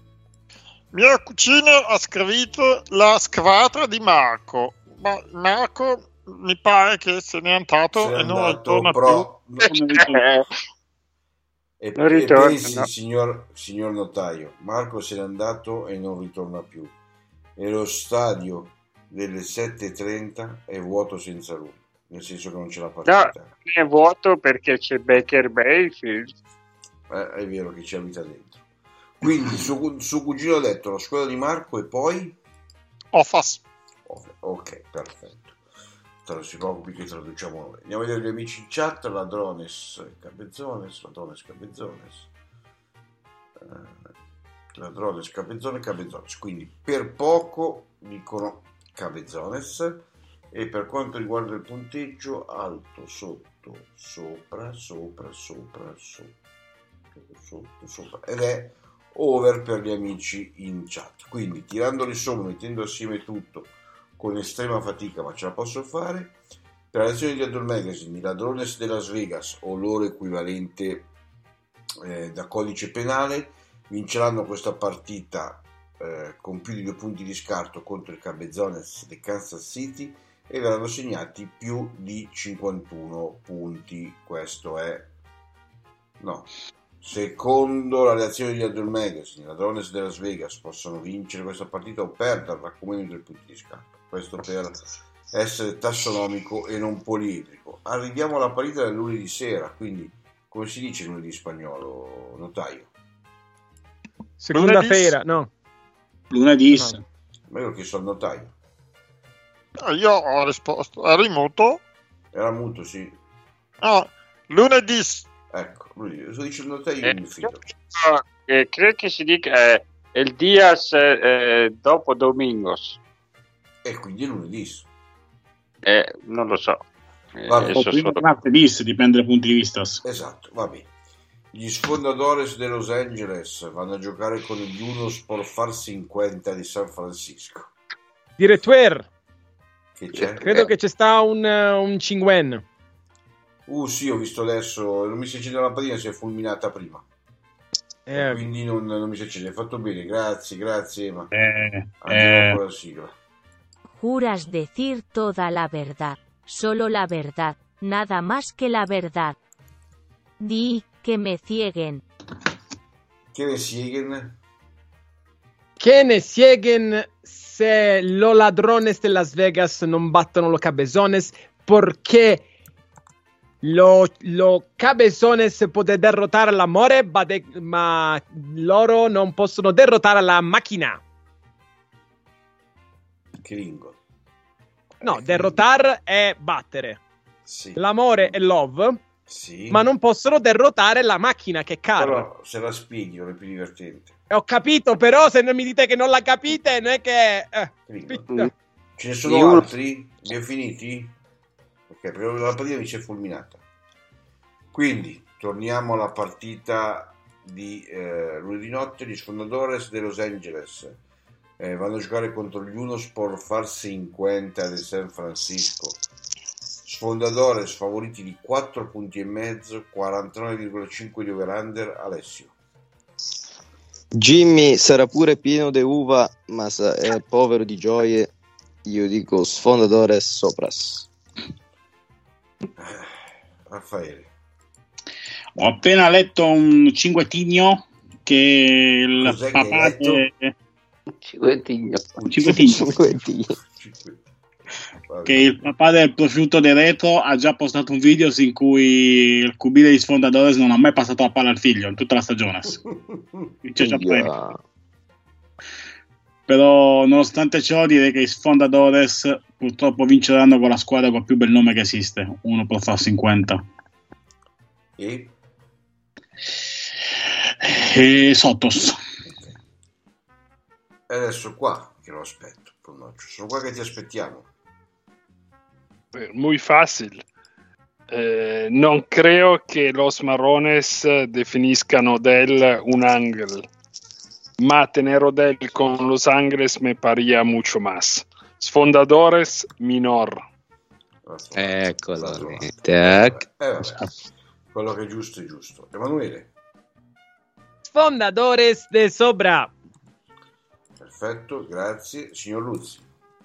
Mio cugino ha scritto la squadra di Marco, ma Marco mi pare che se n'è andato Se n'è e non andato, ritorna però- più. Eh, E, Non e ritorna, pensi, no. signor, signor notaio, Marco se n'è andato e non ritorna più. E lo stadio delle sette e trenta è vuoto senza lui, nel senso che non c'è la no, partita. è vuoto perché c'è Baker Mayfield. Eh, è vero che ci abita dentro. Quindi suo, suo cugino ha detto la scuola di Marco e poi... Ofas. Ok, ok, perfetto. Non si preoccupi che traduciamo noi. Andiamo a vedere gli amici in chat. Ladrones Cabezzones, Ladrones Cabezzones, eh, Ladrones Cabezzone Cabezzones. Quindi per poco dicono Cabezzones. E per quanto riguarda il punteggio, alto, sotto, sopra, sopra, sopra, sotto, sotto, sopra, ed è over per gli amici in chat. Quindi tirando le somme, mettendo assieme tutto con estrema fatica, ma ce la posso fare. Per la lezione di Adult Magazine, i Ladrones de Las Vegas o loro equivalente eh, da codice penale vinceranno questa partita eh, con più di due punti di scarto contro il Cabezzones di Kansas City e verranno segnati più di cinquantuno punti. Questo è no secondo la reazione di Adult Magazine, i Ladrones de Las Vegas possono vincere questa partita o perderla come due punti di scarto. Questo per essere tassonomico e non poliedrico. Arriviamo alla partita del lunedì sera, quindi come si dice lunedì in spagnolo, notaio? Seconda Lunedì. fera, no. Lunedì. No. Ma io che so il notaio. Io ho risposto, eri muto? Era muto, sì. No, lunedì. Ecco, lui lo dice il notaio, Eh, io mi fido. no, eh, credo che si dica eh, el días eh, dopo Domingos. E quindi lunedì. Eh, non lo so. Eh, Vabbè. adesso O prima solo- martedì, dipende dai punti di vista. Esatto, va bene. Gli Sfondadores de Los Angeles vanno a giocare con gli Unos por Far cinquanta di San Francisco. Direttore, Che c'è? credo che ci sta un, uh, un Cinguen. Uh sì, ho visto adesso, non mi si accende la lampadina, si è fulminata prima. Eh, Quindi non, non mi si accende. Hai fatto bene, grazie, grazie Ema. Eh, Andiamo eh, con la sigla. Juras decir toda la verdad, solo la verdad, nada más que la verdad. Di, que me cieguen. Che ne sieguen? che ne sieguen se los ladrones de Las Vegas non battono los cabezones, perché lo, lo cabezones può derrotare l'amore, ma, de, ma loro non possono derrotare la macchina. Klingon. No, derrotare è battere. Sì. L'amore è love, Sì. ma non possono derrotare la macchina che è car. Però se la spieghi non è più divertente. Ho capito, però se non mi dite che non la capite, non è che... Eh, Klingon. pitta. Ce ne sono Io- altri? Li hai finiti? Ok, perché la partita mi si è fulminata. Quindi, torniamo alla partita di eh, lunedì notte, gli Sfondadores de Los Angeles eh, vanno a giocare contro gli Unos por Far cinquanta di San Francisco. Sfondadores favoriti di quattro punti e mezzo, quarantanove virgola cinque di over-under. Alessio. Jimmy sarà pure pieno di uva, ma è povero di gioie. Io dico Sfondadores sopras. Raffaele. Ho appena letto un cinguettigno che il Cos'è papà che hai de... Cinquetigno. un cinguettigno. Che il papà del prosciutto di retro ha già postato un video in cui il Q B degli Sfondadores non ha mai passato la palla al figlio in tutta la stagione. C'è già Yeah. Però nonostante ciò direi che i Sfondadores purtroppo vinceranno con la squadra con il più bel nome che esiste, uno per far cinquanta. E? E Sotos. E adesso qua che lo aspetto, Pronoccio. Sono qua che ti aspettiamo. Muy fácil. Eh, non creo que los marrones definiscan Odell un ángel, ma tener Odell con Los Ángeles me paría mucho más. Sfondadores minor. Eccolo lì. Tac. Eh, vabbè. Quello che è giusto è giusto. Emanuele. Sfondadores de Sobra. Perfetto, grazie. Signor Luzzi.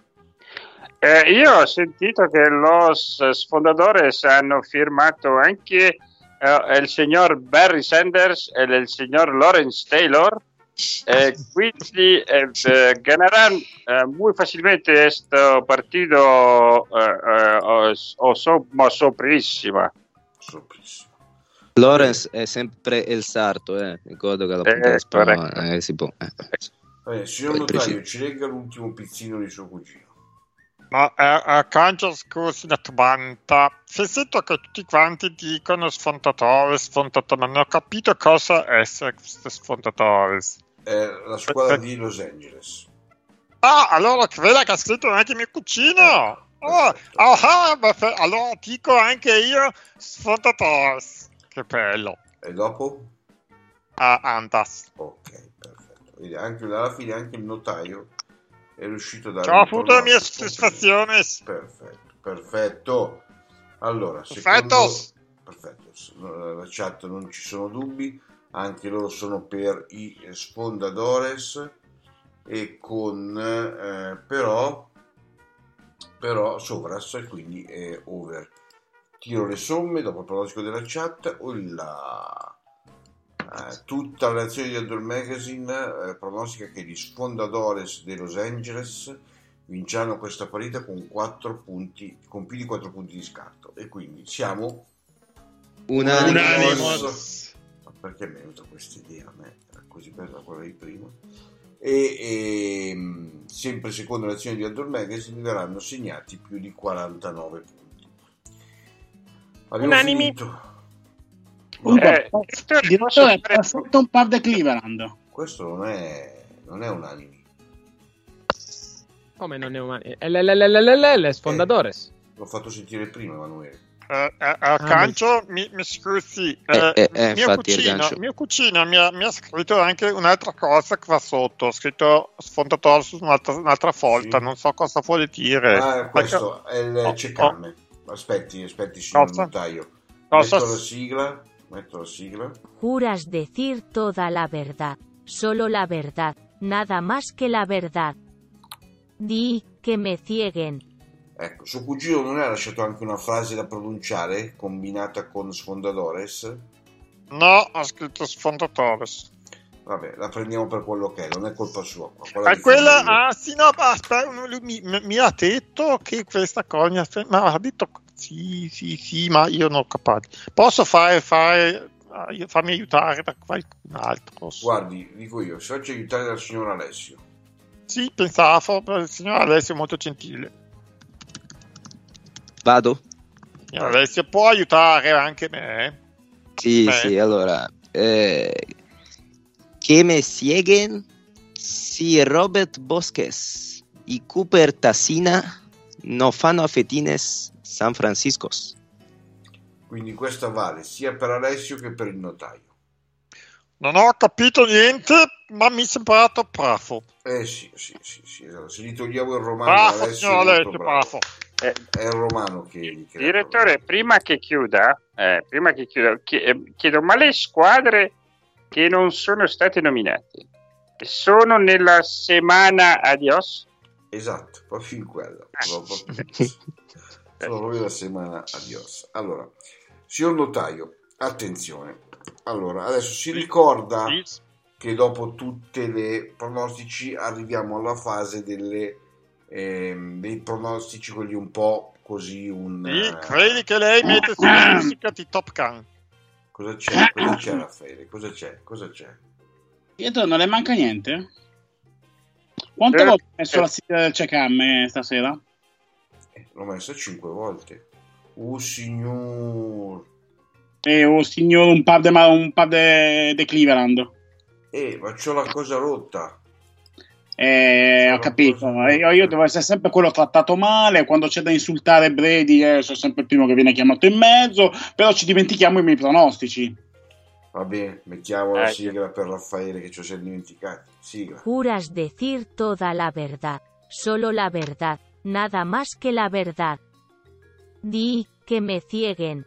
Eh, io ho sentito che los Sfondadores hanno firmato anche eh, il signor Barry Sanders e il signor Lawrence Taylor, eh, quindi eh, eh, ganaran eh, muy facilmente questo partito eh, eh, o, o so, ma soprissima. Soprissimo. Lawrence è sempre il sarto, eh. Ricordo che la punta Eh, di spalla eh, si può. Eh. Eh, signor Poi Notaio, preciso. ci legga l'ultimo pizzino di suo cugino. Ma a, a Kansas scorsi in Atlanta, se sento che tutti quanti dicono sfondatore, sfondatore, non ho capito cosa essere questo sfondatore. È la squadra di Los Angeles. Ah, allora quella che ha scritto anche mio cugino. Oh, Perfetto. ah, beh, allora dico anche io sfondatore. Che bello. E dopo? Ah, Andas. Ok, perfetto. Vedi, anche alla fine anche il notaio è riuscito a dare Ciao, un avuto la mia pronostico. soddisfazione. Perfetto, perfetto. Allora, Perfetto. secondo... perfetto. La chat non ci sono dubbi, anche loro sono per i Sfondadores e con eh, però però sovras e quindi è over. Tiro le somme dopo il pronostico della chat. La... Eh, tutta la reazione di Outdoor Magazine eh, pronostica che gli Sfondadores de Los Angeles vinceranno questa partita con quattro punti, con più di quattro punti di scarto, e quindi siamo Unanimos. Ma perché mi è venuta questa idea a me? Era così bella quella di prima. E, e sempre secondo le azioni di Outdoor Magazine verranno segnati più di quarantanove punti. Abbiamo Unanimi. finito. Eh, Il direttore ha fatto un par di Cleveland. Questo non è non è unanime. Come non è umano? Le Sfondadores. L'ho fatto sentire prima, Emanuele. Eh, eh, eh, Cancio, mi, mi scusi, Eh, eh, eh, eh, mio, infatti, il cugino, gancio. mio cugino mi ha, mi ha scritto anche un'altra cosa qua sotto, ha scritto sfondatore su un'altra, un'altra volta, Sì. non so cosa vuole dire. Ah, questo è il Oh, cecame. Aspetti, aspetti, signor Cosa? notaio. Cosa? Metto la sigla. Metto la sigla. Juras decir toda la verdad, solo la verdad, nada más que la verdad. Di, que me cieguen. Ecco, suo cugino non ha lasciato anche una frase da pronunciare combinata con Sfondadores? No, ha scritto sfondatore. Vabbè, la prendiamo per quello che è, non è colpa sua. Quella E di quella, Fabio. ah sì, no, ma aspetta, lui mi, mi- mi ha detto che questa cosa, mi ha, ma ha detto sì, sì, sì, ma io non ho capace. Posso fare, fare, ah, io- farmi aiutare da qualcun altro? Guardi, dico io, si faccia aiutare dal signor Alessio. Sì, pensavo, però il signor Alessio è molto gentile. Vado? Signor Alessio può aiutare anche me? Sì, Beh. sì, allora. Eh, che me cieguen si Robert Bosques y Cooper Tassina no fanno affetines San Franciscos. Quindi questa vale sia per Alessio che per il notaio. Non ho capito niente, ma mi è sembrato Prafo. Eh sì, sì, sì, sì, esatto. Se gli togliamo il romano Prafo, adesso signor è molto Lecce, bravo. Prafo. Eh, È il romano che gli crea direttore, problemi. prima che chiuda, eh, prima che chiuda, chi- eh, chiedo, ma le squadre che non sono state nominate sono nella settimana adios? Esatto, proprio in quella. Ah. Proprio. Sono proprio la settimana adios. Allora, signor notaio, attenzione. Allora, adesso si ricorda Sì. che dopo tutte le pronostici arriviamo alla fase delle ehm, dei pronostici, quelli un po' così un Sì, eh, credi che lei mette sulla musica di Top Gun? cosa c'è? Cosa c'è, Raffaele? Cosa c'è? Cosa c'è? Pietro, non le manca niente? Quante Eh, volte hai messo eh. la sigla del check-am eh, stasera? Eh, l'ho messa cinque volte. Oh signor. E oh signore, un par de, ma- un par de, de Cleveland. Eh, ma c'ho la cosa rotta. Eh, C'ho ho la capito. cosa Io, io devo essere sempre quello trattato male. Quando c'è da insultare Brady, eh, sono sempre il primo che viene chiamato in mezzo. Però ci dimentichiamo i miei pronostici. Va bene, mettiamo la Eh, sigla per Raffaele che ci siamo dimenticati. Sigla. Juras decir toda la verdad, solo la verdad, nada más que la verdad. Di, que me cieguen.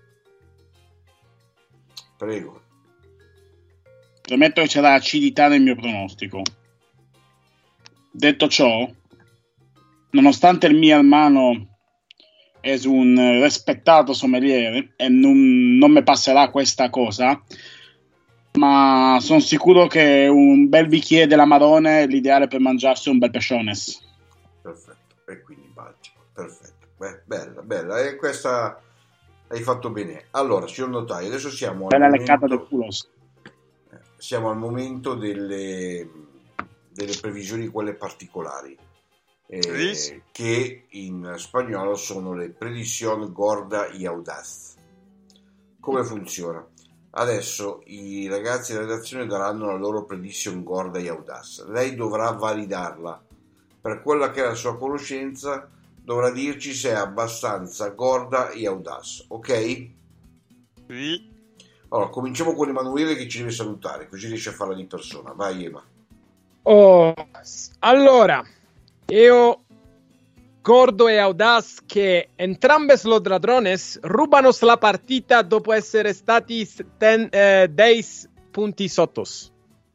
Prego. Premetto che c'era acidità nel mio pronostico. Detto ciò, nonostante il mio hermano è un rispettato sommelier e non, non mi passerà questa cosa, ma sono sicuro che un bel bicchiere della Marone è l'ideale per mangiarsi un bel pesciones. Perfetto. E quindi Baltico. Perfetto. Beh, bella, bella. E questa hai fatto bene. Allora, signor notaio, adesso siamo al Bella leccata del momento, culos. siamo al momento delle, delle previsioni, quelle particolari, eh, Sì. che in spagnolo sono le predizioni gorda y audaz. Come funziona? Adesso i ragazzi della redazione daranno la loro prediction gorda y audaz. Lei dovrà validarla. Per quella che è la sua conoscenza, dovrà dirci se è abbastanza gorda y audaz. Ok? Sì. Allora, cominciamo con Emanuele che ci deve salutare, così riesce a farla di persona. Vai, Ema. Oh, allora, io gordo e audaz che entrambe los ladrones rubano la partita dopo essere stati ten, eh, dieci punti sottos.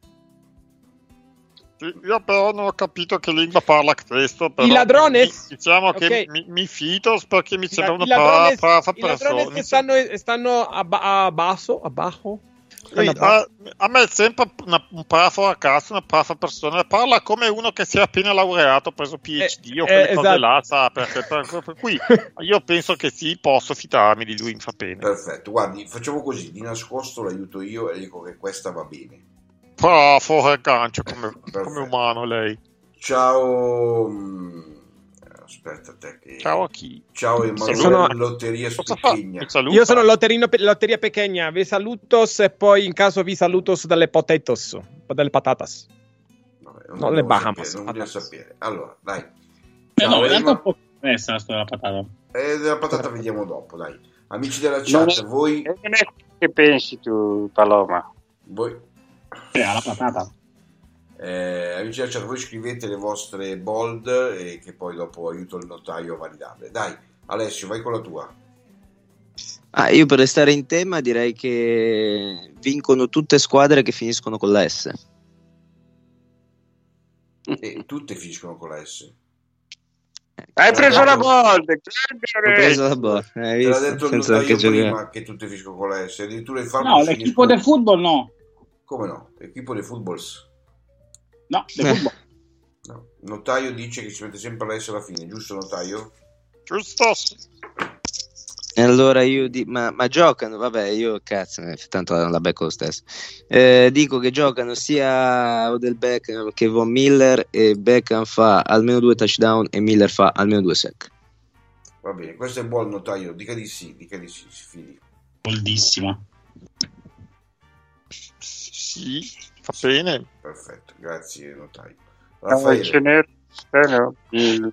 Sì, io però non ho capito che lingua parla questo. Però I ladrones? mi- Diciamo Ok. che mi, mi fido perché mi I, sembra i una ladrones, brava i ladrones persona. che stanno, stanno a, ba- a basso, a basso. Sì, Stanno a basso. a, a me è sempre una, un bravo ragazzo, una brava persona, parla come uno che si è appena laureato, ha preso P H D Eh, o quelle eh, cose esatto. là, sa, perché, per, per cui io penso che sì, posso fidarmi di lui, mi fa bene. Perfetto, guardi, facciamo così, di nascosto l'aiuto io e dico che questa va bene. Bravo, aggancio come, Perfetto. come umano lei. Ciao, mm, aspetta te che... Ciao a chi? Ciao Emanuele, Sono- Lotteria Cosa fa? Specchegna. Mi saluta? Io sono lotterino, Lotteria Pequeña, vi salutos e poi in caso vi salutos dalle potatoes, dalle patatas. Vabbè, No, volevo le Bahamas. sapere, non voglio sapere. Allora, dai. Eh Ciao, no, in realtà Ema. un po' questa la storia della patata. Eh, della patata vediamo dopo, dai. Amici della chat, voi... E non è che pensi tu, Paloma? voi Eh, alla patata. Eh, amici della chat, voi scrivete le vostre bold e che poi dopo aiuto il notaio a validarle. Dai, Alessio, vai con la tua. Ah, io per restare in tema direi che vincono tutte squadre che finiscono con la S. E tutte finiscono con la S. Hai preso la detto- bold! Ho preso la bolla, hai Te l'ha visto? detto il Senza anche notaio giocare. prima che tutte finiscono con la S. Addirittura il No, farmaco l'equipo finiscono... del football no. Come no? L'equipo dei footballs. No, del football. No. Notaio dice che ci mette sempre la S alla fine, giusto notaio? Giusto? E allora io di- ma, ma giocano, vabbè, io cazzo, eh, tanto la becco lo stesso. Eh, dico che giocano sia Odell Beckham che Von Miller e Beckham fa almeno due touchdown e Miller fa almeno due sack. Va bene, questo è buon notaio, dica di sì, dica di sì, si fidi. Boldissima. Sì, fa bene. Perfetto, grazie notaio. Ah, ce Raffaele, n'è spero, il-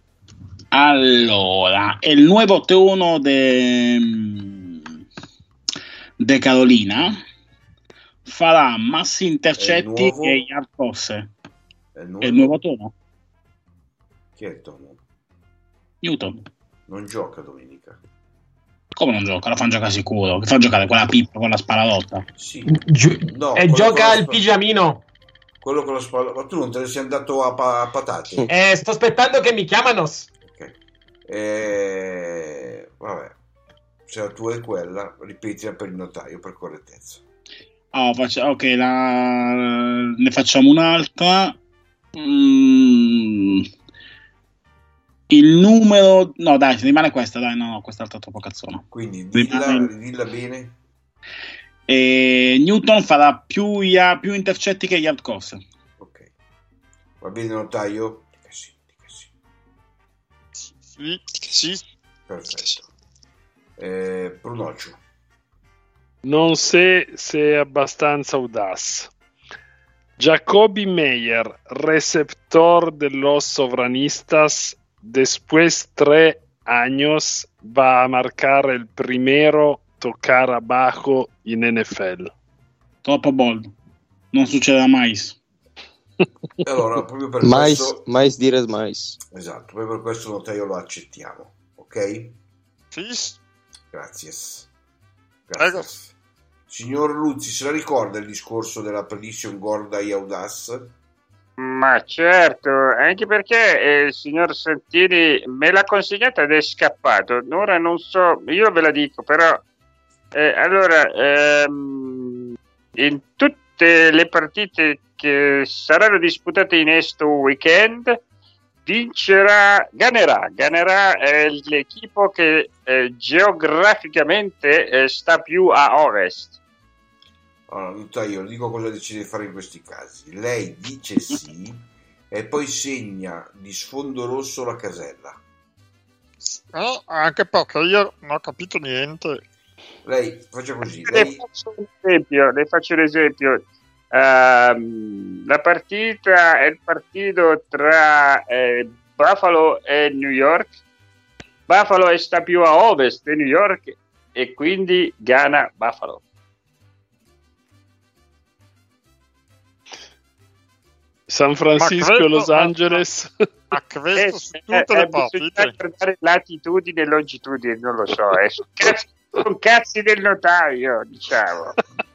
Allora, el nuevo trono de, de Carolina farà massi intercetti nuovo? e yard corse. È il È il nuovo tono? Chi è il tono? Newton. Non gioca domenica. Come non gioca? La fanno giocare sicuro. Che fa giocare quella pippa con la sparadotta? Sì. Gi- No, e quello gioca con la il spa- pigiamino. Quello con la spalla. Ma tu non te ne sei andato a, pa- a patate? Eh, sto aspettando che mi chiamano. Ok. Eh, vabbè. Se la tua è quella, ripetila per il notaio per correttezza. Oh, faccia- ok, la... ne facciamo un'altra. Mm. Il numero... No, dai, rimane questa, dai, no, no, quest'altra è troppo cazzona. Quindi dilla, Rimane- dilla bene. E Newton farà più, ya- più intercetti che yard corse. Ok. Va bene, notaio? Dica sì, dica sì. Sì, sì. Perfetto. Eh, Prunoccio. Non sé se è abbastanza audace. Jacoby Meyer, receptor de los Soberanistas, después tres años va a marcar el primero tocar abajo in N F L. Troppo bold. Non succederà mai. E allora, proprio per Mais, questo... mais dire mais. Esatto, proprio per questo notaio lo accettiamo. Ok? Sì. Grazie. Prego. Grazie. Signor Luzzi, se la ricorda il discorso della prediction Gorda e Audace? Ma certo, anche perché eh, il signor Santini me l'ha consegnata ed è scappato. Ora non so, io ve la dico, però eh, allora ehm, in tutte le partite che saranno disputate in questo weekend vincerà, ganerà, ganerà eh, l'equipo che eh, geograficamente eh, sta più a ovest. Allora, notaio, dico cosa decide di fare in questi casi. Lei dice sì e poi segna di sfondo rosso la casella. Eh, anche perché io non ho capito niente. Lei faccia così. Le Lei... faccio un esempio, le faccio un esempio. Uh, la partita è il partito tra eh, Buffalo e New York. Buffalo sta più a ovest di New York e quindi gana Buffalo. San Francisco questo- e Los ma- Angeles. Ma questo Eh, su tutte eh, le eh, bisogna partite. guardare latitudine e longitudine, non lo so. Eh. Sono cazzi, sono cazzi del notaio, diciamo.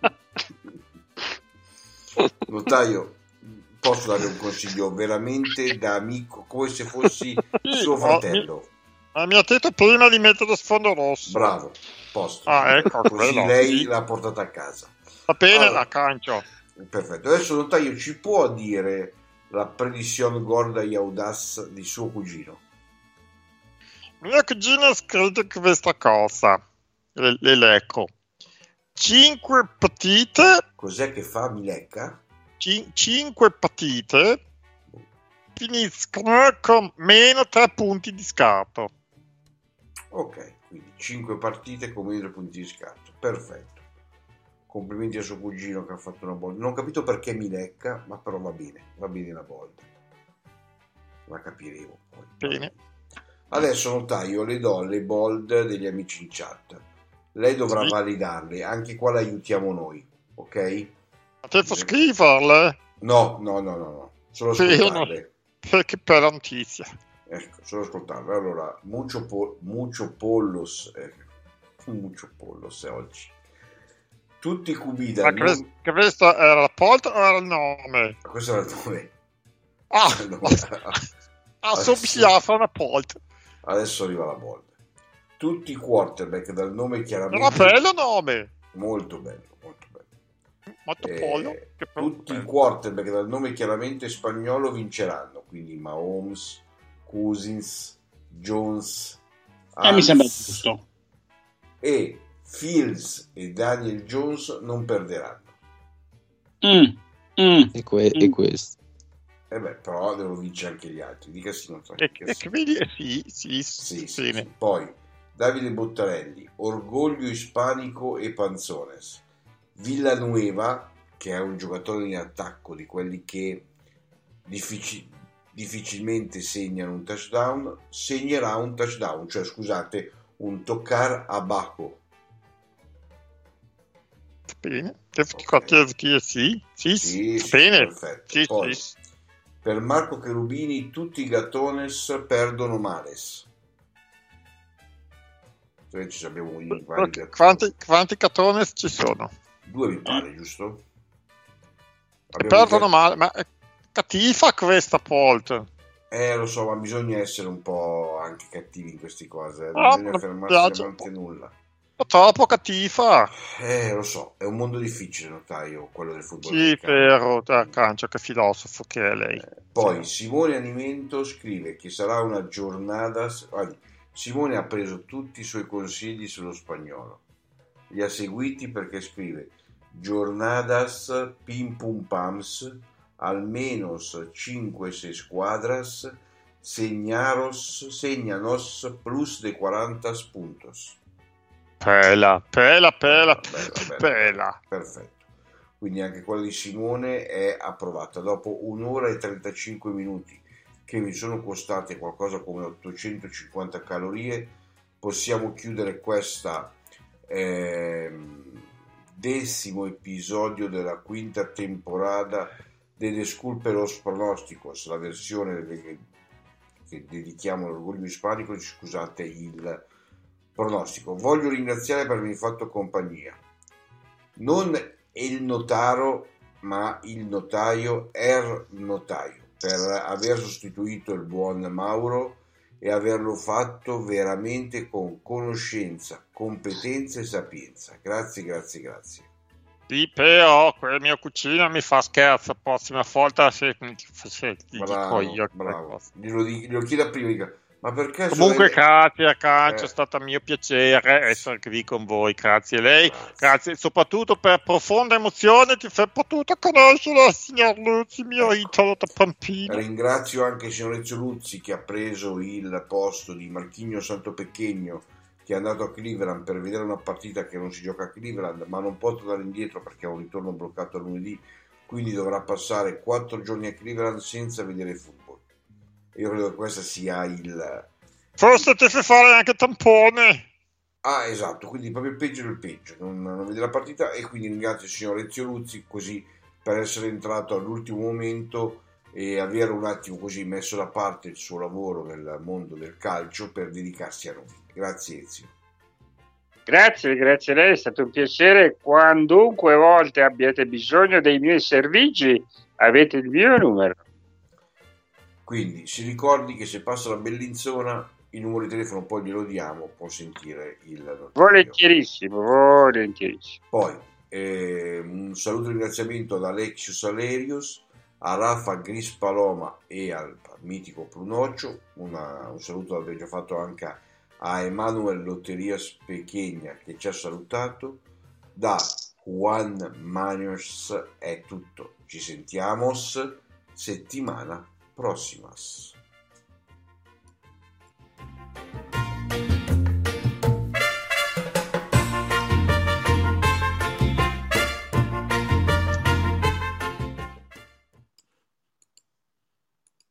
Notaio, posso dare un consiglio veramente da amico, come se fossi Sì, suo ho- fratello. Ma mi ha detto prima di mettere lo sfondo rosso. Bravo, posto. Ah, ecco, Così quello, lei sì. l'ha portata a casa. Va bene, Allora. la cancio. Perfetto. Adesso notaio ci può dire la predizione Gorda e Audace di suo cugino? Mio cugino ha scritto questa cosa. Le, le leggo. Cinque partite, Cos'è che fa Milecca? cin- cinque partite finiscono con meno tre punti di scarto. Ok, quindi cinque partite con meno punti di scarto. Perfetto. Complimenti a suo cugino che ha fatto una bold. Non ho capito perché Milecca, ma però va bene, va bene la bold. La capiremo poi. Bene. Adesso notaio le do le bold degli amici in chat. Lei dovrà Sì. validarle, anche qua l'aiutiamo noi, ok? Ma devo scriverle? No, no, no, no, no. Solo Sì, ascoltarle. Perché per la notizia. Ecco, solo ascoltarle. Allora, Mucho, po- Mucho Pollos, eh, Mucho Pollos è oggi. Tutti i cubi Ma dal que- nome- questo era la porta o era il nome? Questo era il nome. Ah, Allora, assomiglia a una porta. adesso arriva la bold. Tutti i quarterback dal nome chiaramente Era bello nome. molto bello, molto bello. Molto Eh, pollo. Che bello. tutti i quarterback dal nome chiaramente spagnolo vinceranno, quindi Mahomes, Cousins, Jones, Eh, mi sembra Hurts giusto. e Fields e Daniel Jones non perderanno. Mm, mm. E, que- e questo. E beh, però devono vincere anche gli altri. Dica sì, non E, e quindi eh, sì, sì, Sì, sì, bene. sì. Poi Davide Bottarelli, Orgoglio Ispanico e Panzones. Villanueva, che è un giocatore in attacco di quelli che difficil- difficilmente segnano un touchdown, segnerà un touchdown, cioè scusate, un tocar abajo. bene. Okay. Sì, sì, Sì, sì, bene. perfetto. Sì, Poi, sì. per Marco Cherubini tutti i gattones perdono males. Cioè ci abbiamo i vari gattoni. Quanti, quanti gattones ci sono? Due mi pare, giusto? Abbiamo Perdono detto... male, ma è cattiva questa Polt. Eh, lo so, ma bisogna essere un po' anche cattivi in queste cose. Non Ah, bisogna non fermarsi piace. davanti a nulla. È troppo cattiva. Eh, lo so, è un mondo difficile, notaio, quello del football Sì, americano. vero, da cancio, che filosofo che è lei. Eh, poi Sì. Simone Animento scrive che sarà una giornata... Simone ha preso tutti i suoi consigli sullo spagnolo. Li ha seguiti perché scrive Jornadas pim pum pams, almenos cinque sei squadras, segnaros, segnanos plus de quaranta puntos. Pela, pela, pela, Bella, bella, pela. Perfetto. Quindi anche quella di Simone è approvata. Dopo un'ora e trentacinque minuti che mi sono costate qualcosa come ottocentocinquanta calorie, possiamo chiudere questa eh, decimo episodio della quinta temporada de Disculpe los Pronósticos, la versione che, che dedichiamo all'orgoglio ispanico, scusate il pronostico. Voglio ringraziare per avermi fatto compagnia. Non il notaro, ma il notaio Er Notaio, per aver sostituito il buon Mauro e averlo fatto veramente con conoscenza, competenza e sapienza. Grazie, grazie, grazie. Sì, però quel mio cucino mi fa scherzo. La prossima volta se, se gli Bravo, dico io bravo. Glielo, glielo chiedo prima, dica, ma perché comunque sorelle... grazie Cancio, Eh. è stato mio piacere essere qui con voi, grazie a lei, Grazie. grazie soprattutto per profonda emozione ti sei potuto conoscere il signor Luzzi, mio idolo da Pampino. Ringrazio anche il signor Ezio Luzzi che ha preso il posto di Marchigno Santopechegno, che è andato a Cleveland per vedere una partita che non si gioca a Cleveland, ma non può tornare indietro perché ha un ritorno bloccato a lunedì, quindi dovrà passare quattro giorni a Cleveland senza vedere football. Io credo che questo sia il... Forse ti fai fare anche tampone. Ah, esatto, quindi proprio il peggio del peggio, non, non vede la partita, e quindi ringrazio il signor Ezio Luzzi così per essere entrato all'ultimo momento e avere un attimo così messo da parte il suo lavoro nel mondo del calcio per dedicarsi a noi. Grazie Ezio. Grazie, grazie a lei, è stato un piacere. Quandunque volte abbiate bisogno dei miei servigi, avete il mio numero. Quindi si ricordi che se passa la Bellinzona il numero di telefono poi glielo diamo, può sentire il notaio. Volentierissimo, volentierissimo. Poi eh, un saluto e ringraziamento ad Alexius Alerius, a Rafa Gris Paloma e al mitico Prunoccio. Una, un saluto l'abbiamo già fatto anche a, a Emanuel Lotteria Spechegna che ci ha salutato. Da Juan Manios è tutto, ci sentiamo settimana prossimas.